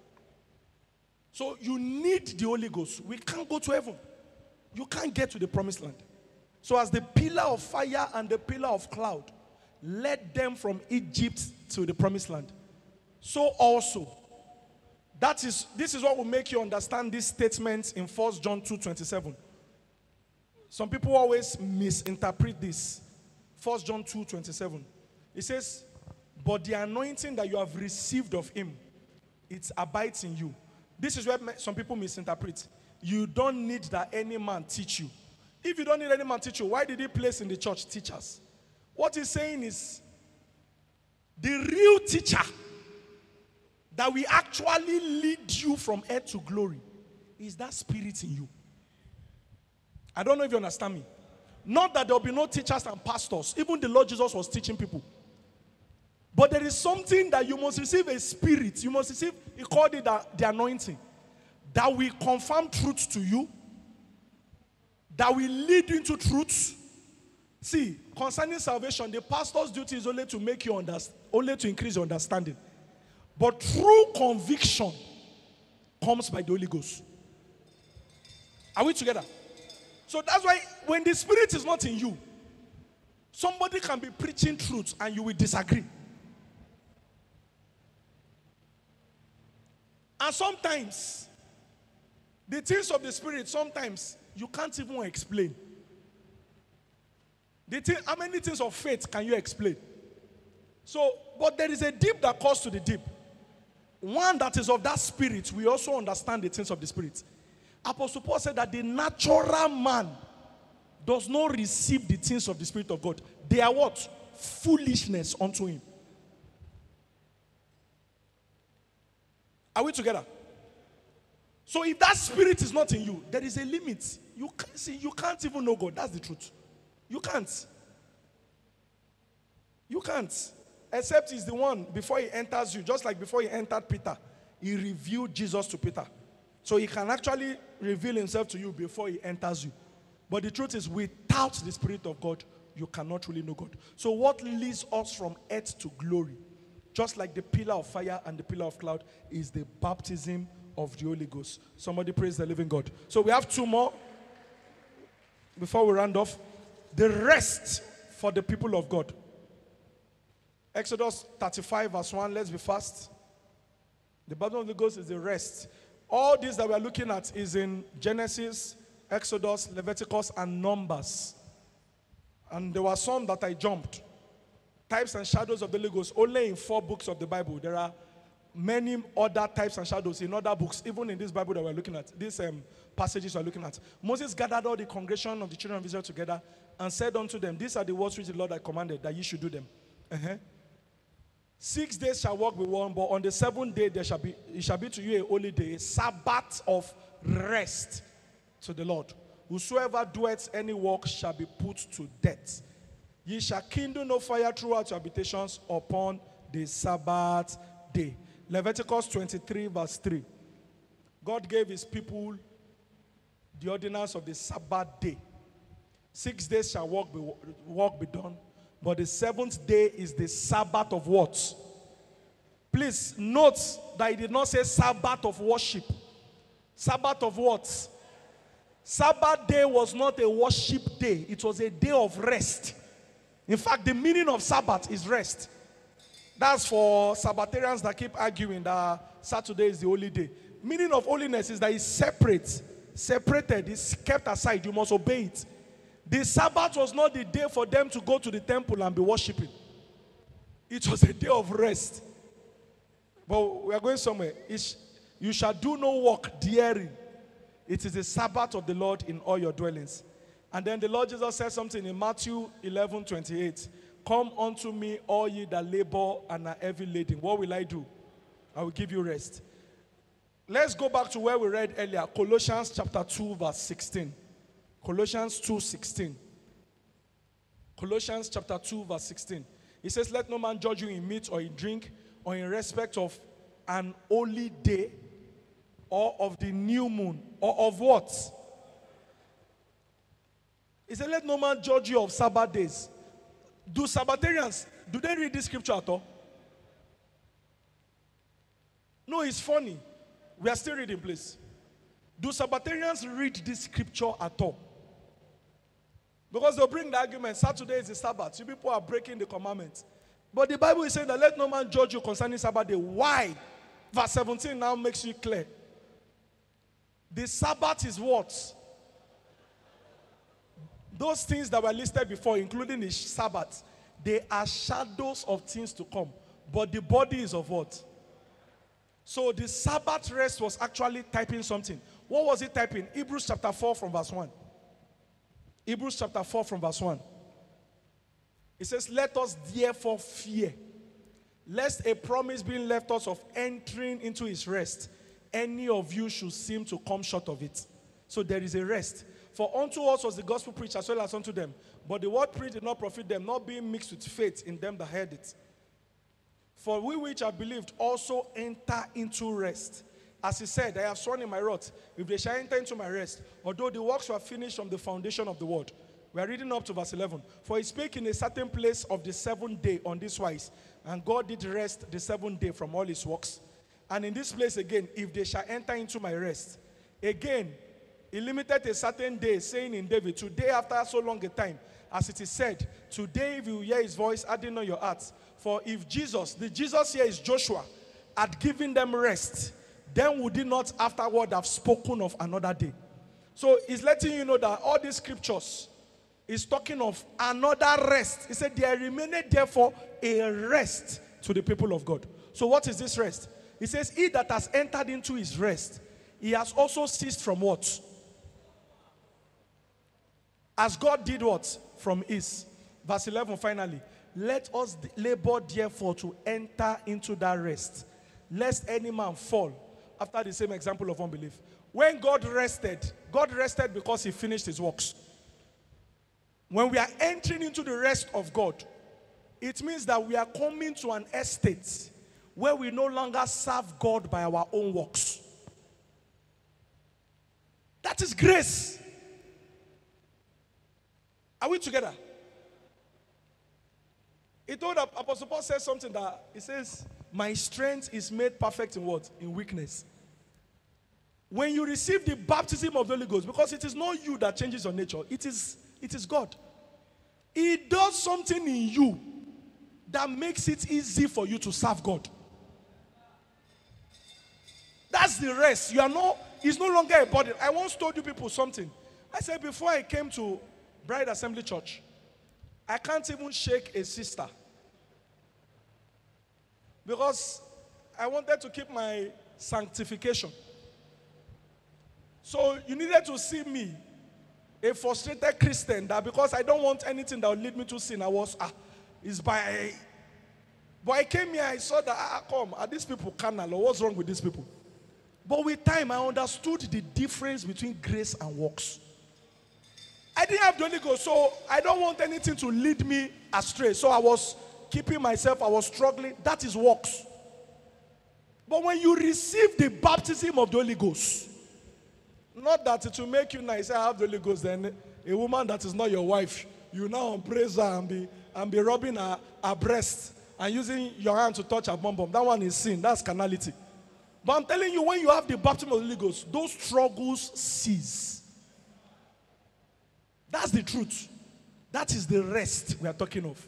So you need the Holy Ghost. We can't go to heaven. You can't get to the promised land. So as the pillar of fire and the pillar of cloud led them from Egypt to the promised land, so also, that is, this is what will make you understand these statements in First John two twenty-seven. Some people always misinterpret this. First John two twenty-seven. It says, but the anointing that you have received of him, it abides in you. This is where some people misinterpret. You don't need that any man teach you. If you don't need any man teach you, why did he place in the church teachers? What he's saying is, the real teacher that will actually lead you from earth to glory is that spirit in you. I don't know if you understand me. Not that there will be no teachers and pastors. Even the Lord Jesus was teaching people. But there is something that you must receive, a spirit. You must receive, he called it the, the anointing. That will confirm truth to you. That will lead you into truth. See, concerning salvation, the pastor's duty is only to make you understand, only to increase your understanding. But true conviction comes by the Holy Ghost. Are we together? So that's why when the spirit is not in you, somebody can be preaching truth and you will disagree. And sometimes, the things of the spirit, sometimes you can't even explain. The thing, how many things of faith can you explain? So, but there is a deep that calls to the deep. One that is of that spirit, we also understand the things of the spirit. Apostle Paul said that the natural man does not receive the things of the Spirit of God. They are what? Foolishness unto him. Are we together? So if that spirit is not in you, there is a limit. You can't see, you can't even know God. That's the truth. You can't. You can't. Except he's the one, before he enters you, just like before he entered Peter, he revealed Jesus to Peter. So he can actually reveal himself to you before he enters you. But the truth is, without the Spirit of God, you cannot really know God. So what leads us from earth to glory, just like the pillar of fire and the pillar of cloud, is the baptism of the Holy Ghost. Somebody praise the living God. So we have two more before we round off. The rest for the people of God. Exodus thirty-five verse one. Let's be fast. The baptism of the Ghost is the rest. All this that we are looking at is in Genesis, Exodus, Leviticus, and Numbers. And there were some that I jumped. Types and shadows of the Holy Ghost, only in four books of the Bible. There are many other types and shadows in other books, even in this Bible that we're looking at, these um, passages we're looking at. Moses gathered all the congregation of the children of Israel together and said unto them, these are the words which the Lord had commanded, that ye should do them. Uh-huh. Six days shall work be one, but on the seventh day there shall be, it shall be to you a holy day, a Sabbath of rest to the Lord. Whosoever doeth any work shall be put to death. Ye shall kindle no fire throughout your habitations upon the Sabbath day. Leviticus twenty-three verse three. God gave his people the ordinance of the Sabbath day. Six days shall work be, work be done, but the seventh day is the Sabbath of what? Please note that he did not say Sabbath of worship. Sabbath of what? Sabbath day was not a worship day. It was a day of rest. In fact, the meaning of Sabbath is rest. That's for Sabbatarians that keep arguing that Saturday is the holy day. Meaning of holiness is that it's separate. Separated. It's kept aside. You must obey it. The Sabbath was not the day for them to go to the temple and be worshiping. It was a day of rest. But we are going somewhere. It's, you shall do no work daring. It is the Sabbath of the Lord in all your dwellings. And then the Lord Jesus said something in Matthew eleven twenty-eight. Come unto me, all ye that labor and are heavy laden. What will I do? I will give you rest. Let's go back to where we read earlier. Colossians chapter two, verse sixteen. Colossians two, sixteen. Colossians chapter two, verse sixteen. It says, let no man judge you in meat or in drink, or in respect of an holy day, or of the new moon, or of what? He said, let no man judge you of Sabbath days. Do Sabbatarians, do they read this scripture at all? No, it's funny. We are still reading, please. Do Sabbatarians read this scripture at all? Because they'll bring the argument, Saturday is the Sabbath. You people are breaking the commandments. But the Bible is saying that let no man judge you concerning Sabbath day. Why? Verse seventeen now makes it clear. The Sabbath is what? Those things that were listed before, including the Sabbath, they are shadows of things to come. But the body is of what? So the Sabbath rest was actually typing something. What was it typing? Hebrews chapter four from verse one. Hebrews chapter four from verse one. It says, let us therefore fear, lest a promise being left us of entering into his rest, any of you should seem to come short of it. So there is a rest. For unto us was the gospel preached as well as unto them. But the word preached did not profit them, not being mixed with faith in them that heard it. For we which have believed also enter into rest. As he said, I have sworn in my wrath, if they shall enter into my rest, although the works were finished from the foundation of the world. We are reading up to verse eleven. For he spake in a certain place of the seventh day on this wise, and God did rest the seventh day from all his works. And in this place again, if they shall enter into my rest. Again, he limited a certain day, saying in David, today after so long a time, as it is said, today if you hear his voice, harden not your hearts. For if Jesus, the Jesus here is Joshua, had given them rest, then would he not afterward have spoken of another day? So he's letting you know that all these scriptures is talking of another rest. He said, there remained therefore a rest to the people of God. So what is this rest? He says, he that has entered into his rest, he has also ceased from what? As God did what? From his. Verse eleven finally. Let us labor therefore to enter into that rest, lest any man fall after the same example of unbelief. When God rested, God rested because he finished his works. When we are entering into the rest of God, it means that we are coming to an estate where we no longer serve God by our own works. That is grace. Are we together? He told Apostle Paul says something that he says, my strength is made perfect in what? In weakness. When you receive the baptism of the Holy Ghost, because it is not you that changes your nature, it is, it is God. He does something in you that makes it easy for you to serve God. That's the rest. You are not, it's no longer a burden. I once told you people something. I said before I came to Bride Assembly Church, I can't even shake a sister. Because I wanted to keep my sanctification. So you needed to see me, a frustrated Christian, that because I don't want anything that will lead me to sin, I was, ah, it's by, but I came here, I saw that, ah, come, are these people carnal, or what's wrong with these people? But with time, I understood the difference between grace and works. I didn't have the Holy Ghost, so I don't want anything to lead me astray. So I was keeping myself, I was struggling. That is works. But when you receive the baptism of the Holy Ghost, not that it will make you nice, I have the Holy Ghost, then a woman that is not your wife, you now embrace her and be, and be rubbing her, her breast and using your hand to touch her bum bum. That one is sin, that's carnality. But I'm telling you, when you have the baptism of the Holy Ghost, those struggles cease. That's the truth. That is the rest we are talking of.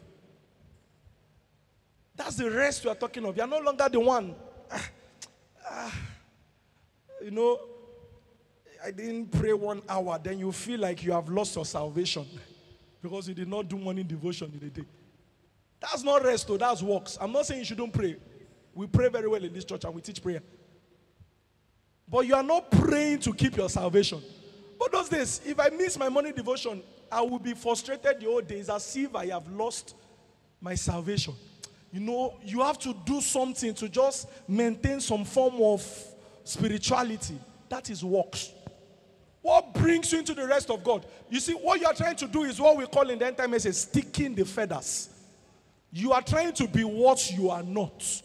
That's the rest we are talking of. You are no longer the one. Ah, ah, you know, I didn't pray one hour, then you feel like you have lost your salvation because you did not do morning devotion in the day. That's not rest, though, that's works. I'm not saying you shouldn't pray. We pray very well in this church and we teach prayer. But you are not praying to keep your salvation. But those days, if I miss my morning devotion, I will be frustrated the whole days as if I have lost my salvation. You know, you have to do something to just maintain some form of spirituality. That is works. What brings you into the rest of God? You see, what you are trying to do is what we call in the end time message sticking the feathers. You are trying to be what you are not.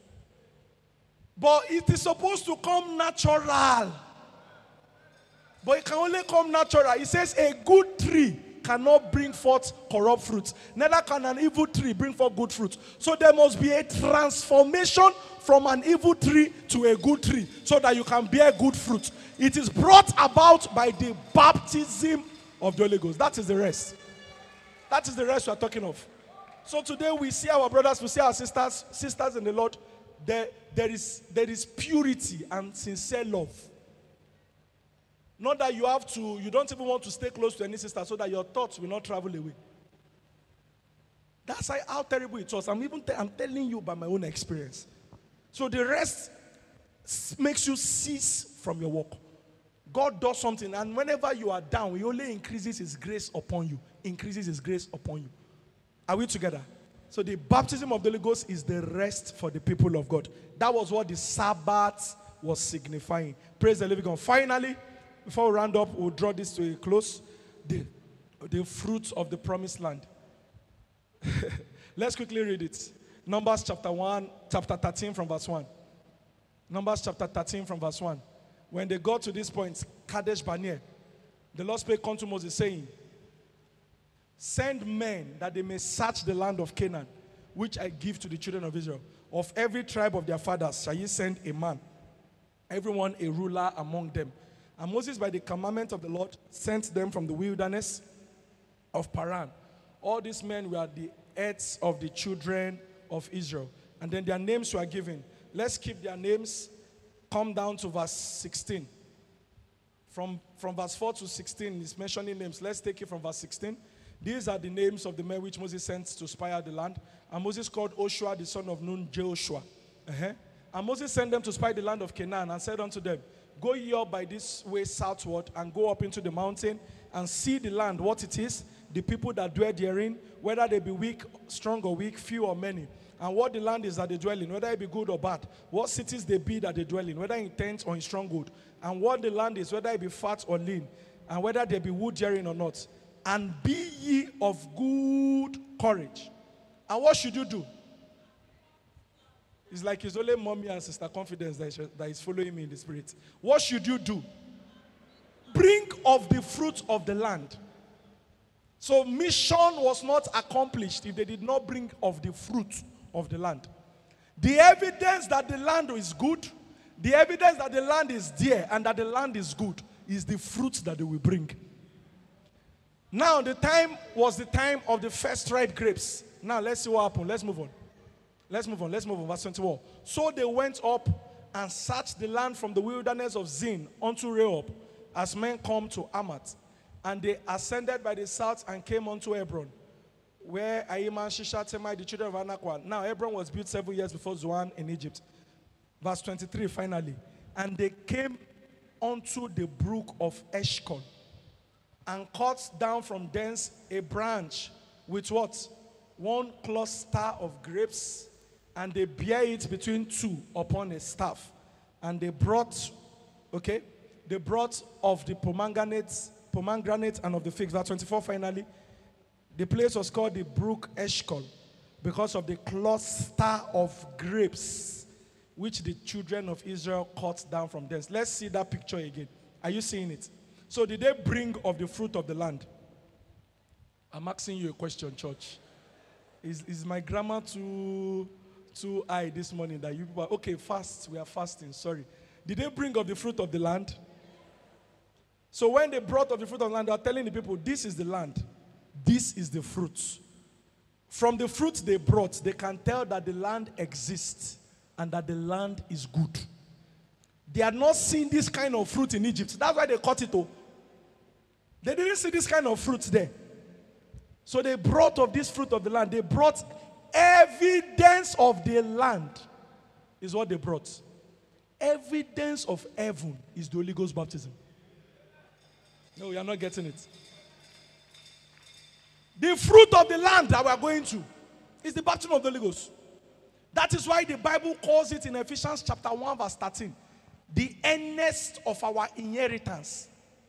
But it is supposed to come natural. But it can only come natural. It says a good tree cannot bring forth corrupt fruit. Neither can an evil tree bring forth good fruit. So there must be a transformation from an evil tree to a good tree so that you can bear good fruit. It is brought about by the baptism of the Holy Ghost. That is the rest. That is the rest we are talking of. So today we see our brothers, we see our sisters, sisters in the Lord. There, there is, there is purity and sincere love. Not that you have to, you don't even want to stay close to any sister so that your thoughts will not travel away. That's how terrible it was. I'm even te- I'm telling you by my own experience. So the rest makes you cease from your work. God does something, and whenever you are down, He only increases His grace upon you. Increases His grace upon you. Are we together? So the baptism of the Holy Ghost is the rest for the people of God. That was what the Sabbath was signifying. Praise the living God. Finally, before we round up, we'll draw this to a close. The, the fruits of the promised land. Let's quickly read it. Numbers chapter one, chapter thirteen from verse one. Numbers chapter thirteen from verse one. When they got to this point, Kadesh Barnea, the Lord spake unto Moses, saying, send men that they may search the land of Canaan, which I give to the children of Israel. Of every tribe of their fathers shall ye send a man, everyone a ruler among them. And Moses, by the commandment of the Lord, sent them from the wilderness of Paran. All these men were the heads of the children of Israel. And then their names were given. Let's keep their names. Come down to verse sixteen. From, from verse four to sixteen, he's mentioning names. Let's take it from verse sixteen. These are the names of the men which Moses sent to spy out the land. And Moses called Oshua, the son of Nun, Jehoshua. Uh-huh. And Moses sent them to spy the land of Canaan and said unto them, go ye up by this way southward and go up into the mountain and see the land, what it is, the people that dwell therein, whether they be weak, strong or weak, few or many. And what the land is that they dwell in, whether it be good or bad. What cities they be that they dwell in, whether in tents or in stronghold. And what the land is, whether it be fat or lean. And whether there be wood therein or not. And be ye of good courage. And what should you do? It's like it's only mommy and sister confidence that is, that is following me in the spirit. What should you do? Bring of the fruit of the land. So mission was not accomplished if they did not bring of the fruit of the land. The evidence that the land is good, the evidence that the land is dear and that the land is good is the fruit that they will bring. Now the time was the time of the first ripe grapes. Now let's see what happened. Let's move on. Let's move on. Let's move on. Verse twenty-one. So they went up and searched the land from the wilderness of Zin unto Rehob, as men come to Hamath. And they ascended by the south and came unto Hebron, where Ahiman, Shisha, Temai, the children of Anakwah. Now Hebron was built seven years before Zoan in Egypt. Verse twenty-three, finally. And they came unto the brook of Eshcol, and cut down from thence a branch with what? One cluster of grapes, and they bear it between two upon a staff. And they brought, okay, they brought of the pomegranates, pomegranate and of the figs. Verse twenty-four, finally. The place was called the brook Eshcol because of the cluster of grapes which the children of Israel cut down from thence. Let's see that picture again. Are you seeing it? So did they bring of the fruit of the land? I'm asking you a question, church. Is, is my grammar too, too high this morning that you people are, okay, fast, we are fasting, sorry. Did they bring of the fruit of the land? So when they brought of the fruit of the land, they are telling the people, this is the land. This is the fruit. From the fruit they brought, they can tell that the land exists and that the land is good. They had not seen this kind of fruit in Egypt. That's why they cut it off. They didn't see this kind of fruit there. So they brought of this fruit of the land. They brought evidence of the land. is what they brought. Evidence of heaven is the Holy Ghost baptism. No, you are not getting it. The fruit of the land that we are going to is the baptism of the Holy Ghost. That is why the Bible calls it in Ephesians chapter one verse thirteen, the earnest of our inheritance.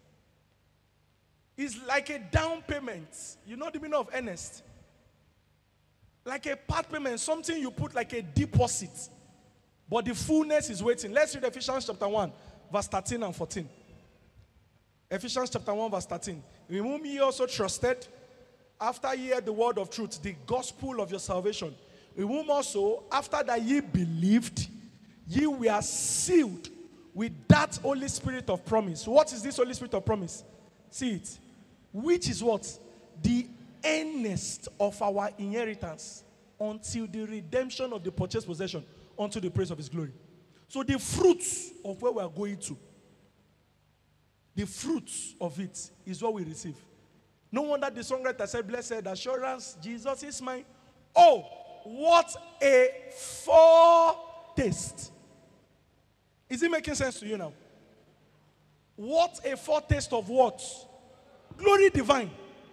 It's like a down payment. You know the meaning of earnest? Like a part payment, something you put like a deposit. But the fullness is waiting. Let's read Ephesians chapter one verse thirteen and fourteen. Ephesians chapter one verse thirteen. In whom ye also trusted, after ye heard the word of truth, the gospel of your salvation, in whom also, after that ye believed, ye were sealed with that Holy Spirit of promise. What is this Holy Spirit of promise? See it. Which is what? The earnest of our inheritance until the redemption of the purchased possession, unto the praise of his glory. So the fruits of where we are going to, the fruits of it is what we receive. No wonder the songwriter said, blessed assurance, Jesus is mine. Oh, what a foretaste. Is it making sense to you now? What a foretaste of what? Glory divine.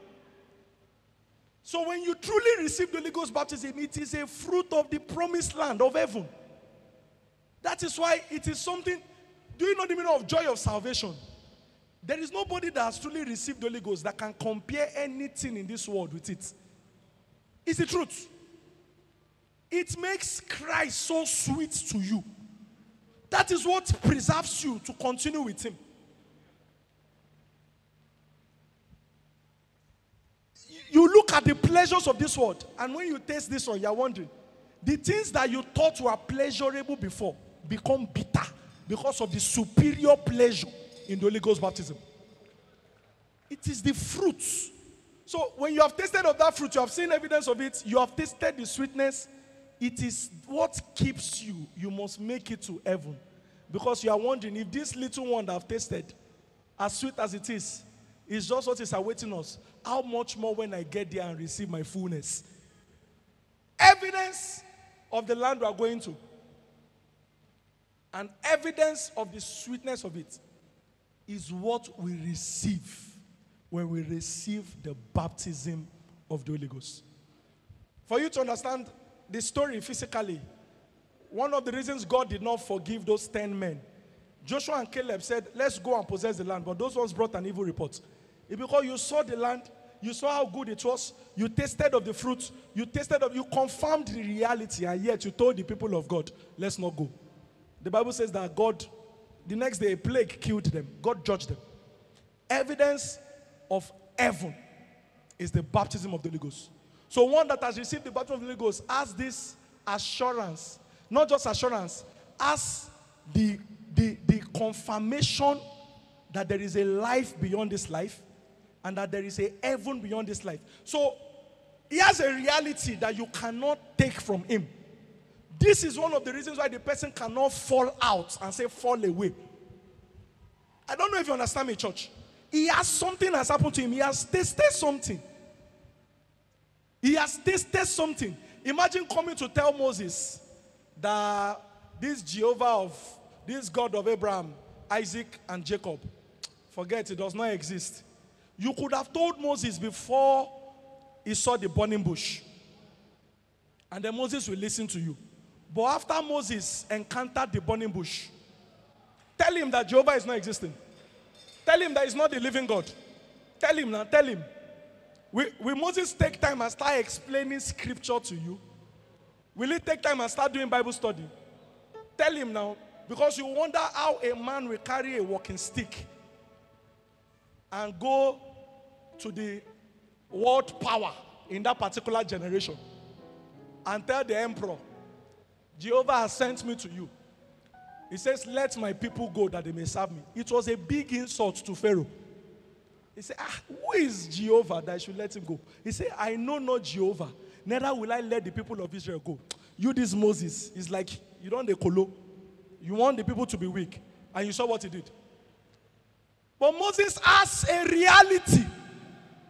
So when you truly receive the Holy Ghost baptism, it is a fruit of the promised land of heaven. That is why it is something. Do you know the meaning of joy of salvation? There is nobody that has truly received the Holy Ghost that can compare anything in this world with it. It's the truth. It makes Christ so sweet to you. That is what preserves you to continue with him. You look at the pleasures of this world, and when you taste this one, you're wondering, the things that you thought were pleasurable before become bitter because of the superior pleasure in the Holy Ghost baptism. It is the fruits. So when you have tasted of that fruit, you have seen evidence of it, you have tasted the sweetness, it is what keeps you. You must make it to heaven. Because you are wondering, if this little one that I've tasted, as sweet as it is, is just what is awaiting us, how much more when I get there and receive my fullness? Evidence of the land we are going to, and evidence of the sweetness of it, is what we receive when we receive the baptism of the Holy Ghost. For you to understand the story physically, one of the reasons God did not forgive those ten men, Joshua and Caleb said, let's go and possess the land, but those ones brought an evil report. It's because you saw the land, you saw how good it was, you tasted of the fruit, you tasted of, you confirmed the reality, and yet you told the people of God, let's not go. The Bible says that God, the next day a plague killed them. God judged them. Evidence of heaven is the baptism of the Holy Ghost. So one that has received the baptism of the Holy Ghost has this assurance, not just assurance, has the, the, the confirmation that there is a life beyond this life, and that there is a heaven beyond this life. So he has a reality that you cannot take from him. This is one of the reasons why the person cannot fall out and say fall away. I don't know if you understand me, church. He has something has happened to him. He has tasted something. He has tasted something. Imagine coming to tell Moses that this Jehovah of, this God of Abraham, Isaac, and Jacob, forget, it does not exist. You could have told Moses before he saw the burning bush, and then Moses will listen to you. But after Moses encountered the burning bush, tell him that Jehovah is not existing. Tell him that he's not the living God. Tell him now, tell him. Will, will Moses take time and start explaining scripture to you? Will he take time and start doing Bible study? Tell him now, because you wonder how a man will carry a walking stick and go to the world power in that particular generation and tell the emperor, Jehovah has sent me to you. He says, let my people go that they may serve me. It was a big insult to Pharaoh. He said, ah, who is Jehovah that I should let him go? He said, I know not Jehovah, neither will I let the people of Israel go. You, this Moses, is like, you don't the colo. You want the people to be weak. And you saw what he did. But Moses has a reality.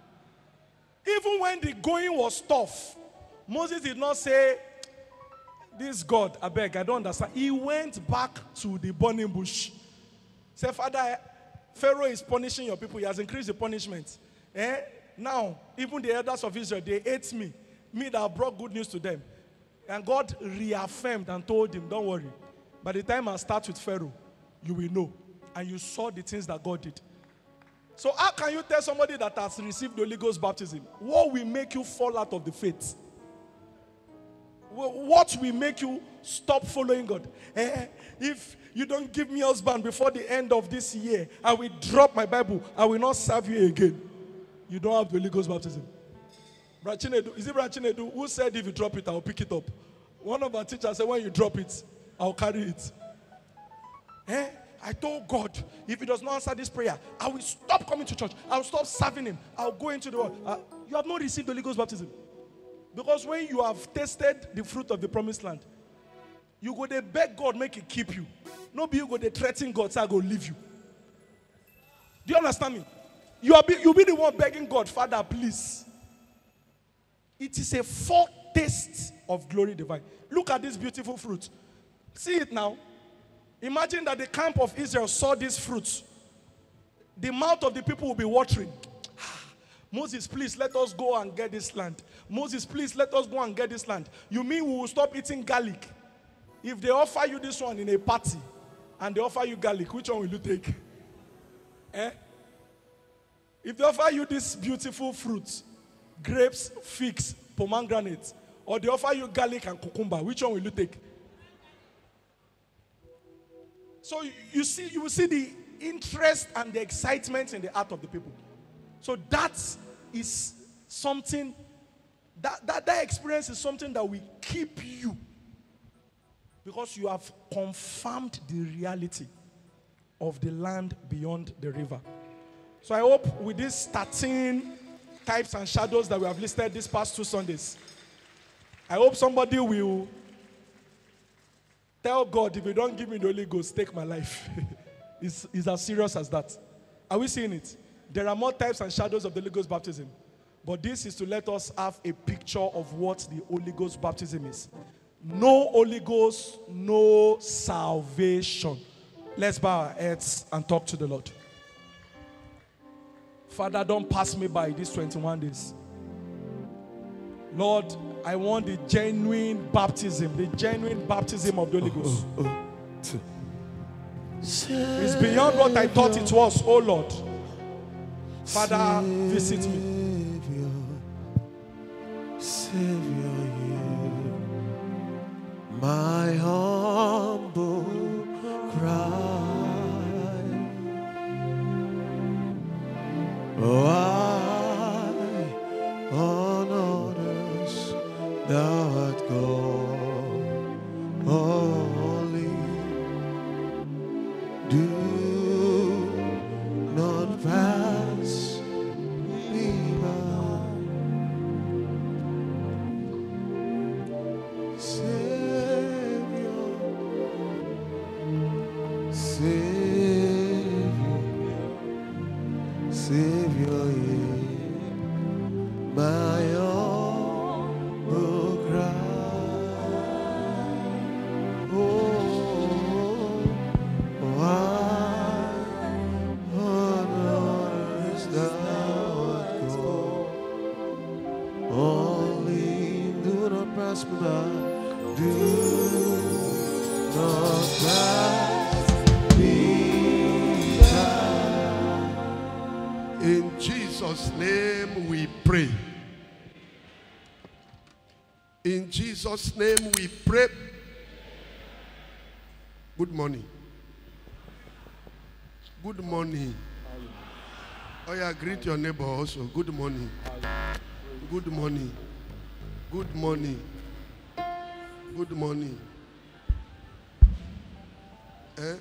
Even when the going was tough, Moses did not say, This God, I beg, I don't understand. He went back to the burning bush. Say, Father, Pharaoh is punishing your people. He has increased the punishment. Eh? Now, even the elders of Israel, they hate me. Me that brought good news to them. And God reaffirmed and told him, don't worry. By the time I start with Pharaoh, you will know. And you saw the things that God did. So how can you tell somebody that has received the Holy Ghost baptism? What will make you fall out of the faith? What will make you stop following God? Eh, if you don't give me husband before the end of this year, I will drop my Bible. I will not serve you again. You don't have the Holy Ghost baptism. Brachinedu, is it Brachinedu who said if you drop it, I will pick it up? One of our teachers said when you drop it, I will carry it. Eh? I told God, if he does not answer this prayer, I will stop coming to church. I will stop serving him. I will go into the world. Uh, you have not received the Holy Ghost baptism. Because when you have tasted the fruit of the promised land, you go to beg God, make it keep you. No be you go to threaten God, say I go leave you. Do you understand me? You are be, you'll be the one begging God, Father, please. It is a foretaste of glory divine. Look at this beautiful fruit. See it now. Imagine that the camp of Israel saw these fruits. The mouth of the people will be watering. Moses, please let us go and get this land. Moses, please let us go and get this land. You mean we will stop eating garlic? If they offer you this one in a party and they offer you garlic, which one will you take? Eh? If they offer you this beautiful fruit, grapes, figs, pomegranate, or they offer you garlic and cucumber, which one will you take? So you see, you will see the interest and the excitement in the heart of the people. So that is something, that, that, that experience is something that will keep you. Because you have confirmed the reality of the land beyond the river. So I hope with these thirteen types and shadows that we have listed these past two Sundays, I hope somebody will tell God, if you don't give me the Holy Ghost, take my life. it's, it's as serious as that. Are we seeing it? There are more types and shadows of the Holy Ghost baptism. But this is to let us have a picture of what the Holy Ghost baptism is. No Holy Ghost, no salvation. Let's bow our heads and talk to the Lord. Father, don't pass me by these twenty-one days. Lord, I want the genuine baptism, the genuine baptism of the Holy Ghost. Oh, oh, oh. It's beyond what I thought it was, oh Lord. Father, visit me. Savior, my humble cry. Oh, I on others thou art God, holy. Do not pass me by. Savior, Savior, Savior, yeah, my humble cry. Oh, why on earth thou art God? Only do not pass me by. Do not pass me by. In Jesus' name we pray. In Jesus' name we pray. Good morning. Good morning. Oh yeah, greet your neighbor also. Good morning. Good morning. Good morning. Good morning. Eh?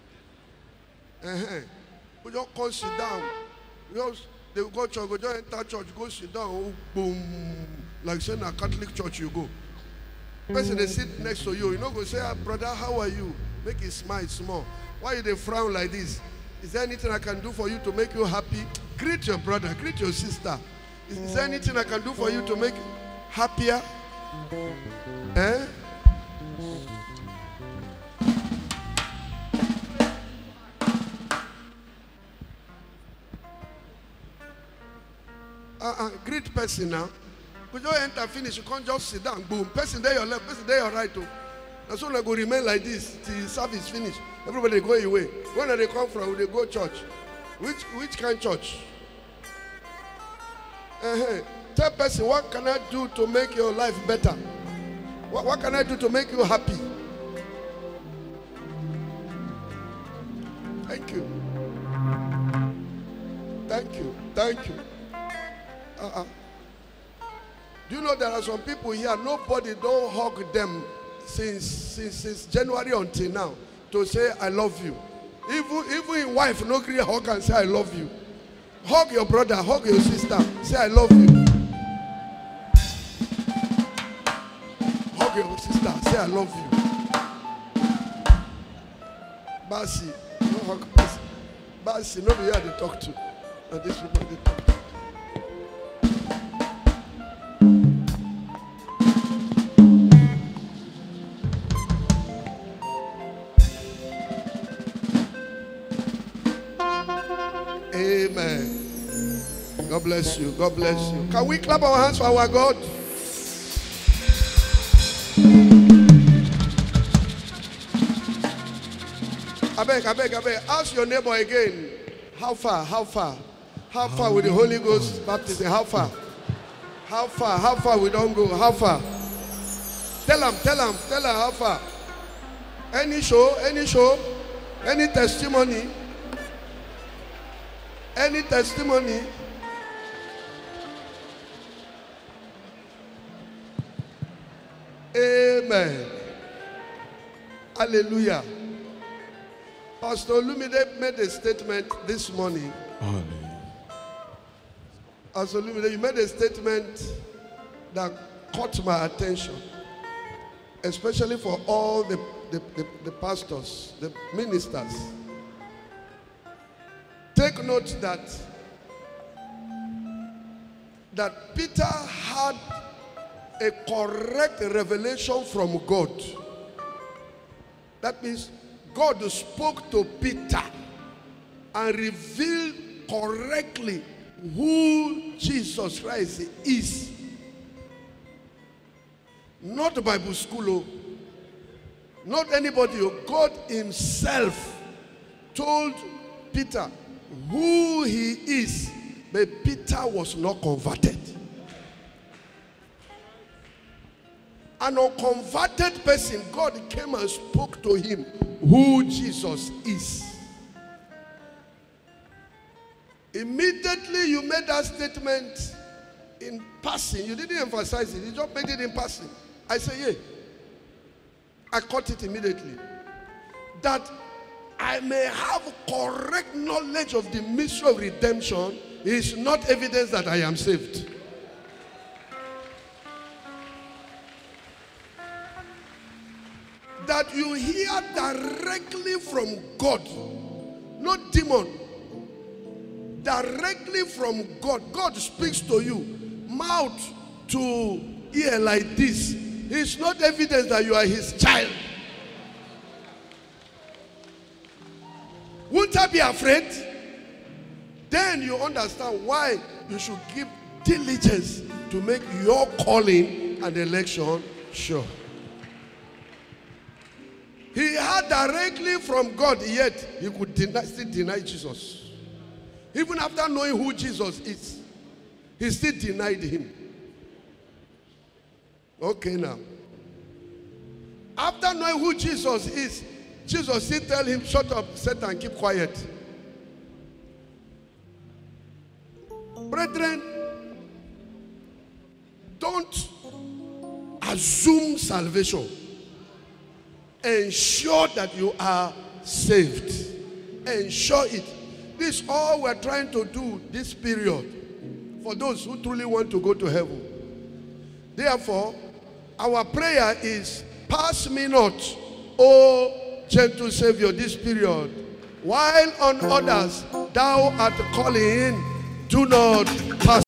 Eh? We just come sit down. Just, they go to church, go just enter church, go sit down, oh, boom. Like saying a Catholic church you go. Person they sit next to you, you know, go say, ah, brother, how are you? Make it smile small. Why you they frown like this? Is there anything I can do for you to make you happy? Greet your brother, greet your sister. Is, is there anything I can do for you to make you happier? Eh? Uh-uh, greet person now. Could you enter, finish, you can't just sit down, boom. Person there your left, person there your right. Oh. And so they go remain like this till service finish. Everybody go away. Where do they come from? They go church. Which which kind of church? Uh-huh. Tell person, what can I do to make your life better? What, what can I do to make you happy? Thank you. Thank you. Thank you. Uh-uh. Do you know there are some people here, nobody don't hug them since, since, since January until now to say, I love you. Even, even your wife, no create hug and say, I love you. Hug your brother, hug your sister, say, I love you. Hug your sister, say, I love you. Basi, no hug person. Basi, nobody here they talk to. And these people they talk to. Amen. God bless you. God bless you. Can we clap our hands for our God? I beg, I beg, I beg. Ask your neighbor again. How far? How far? How far with the Holy Ghost baptism? How far? How far? How far we don't go? How far? Tell them, tell them, tell them how far. Any show, any show, any testimony. Any testimony? Amen. Hallelujah. Pastor Olumide made a statement this morning. Hallelujah. Pastor Olumide, you made a statement that caught my attention, especially for all the, the, the, the pastors, the ministers. Take note that that Peter had a correct revelation from God. That means God spoke to Peter and revealed correctly who Jesus Christ is. Not Bible school, not anybody. God himself told Peter who he is, but Peter was not converted. An unconverted person, God came and spoke to him who Jesus is. Immediately you made that statement in passing. You didn't emphasize it. You just made it in passing. I say, yeah. I caught it immediately. That I may have correct knowledge of the mystery of redemption is not evidence that I am saved. That you hear directly from God, not demon, directly from God. God speaks to you, mouth to ear like this. It's not evidence that you are his child. Won't I be afraid? Then you understand why you should give diligence to make your calling and election sure. He heard directly from God, yet he could deny, still deny Jesus. Even after knowing who Jesus is, he still denied him. Okay now. After knowing who Jesus is, Jesus still tell him, shut up, Satan, keep quiet. Brethren, don't assume salvation. Ensure that you are saved. Ensure it. This is all we're trying to do this period for those who truly want to go to heaven. Therefore, our prayer is, pass me not, O gentle Savior, this period, while on others thou art calling, do not pass.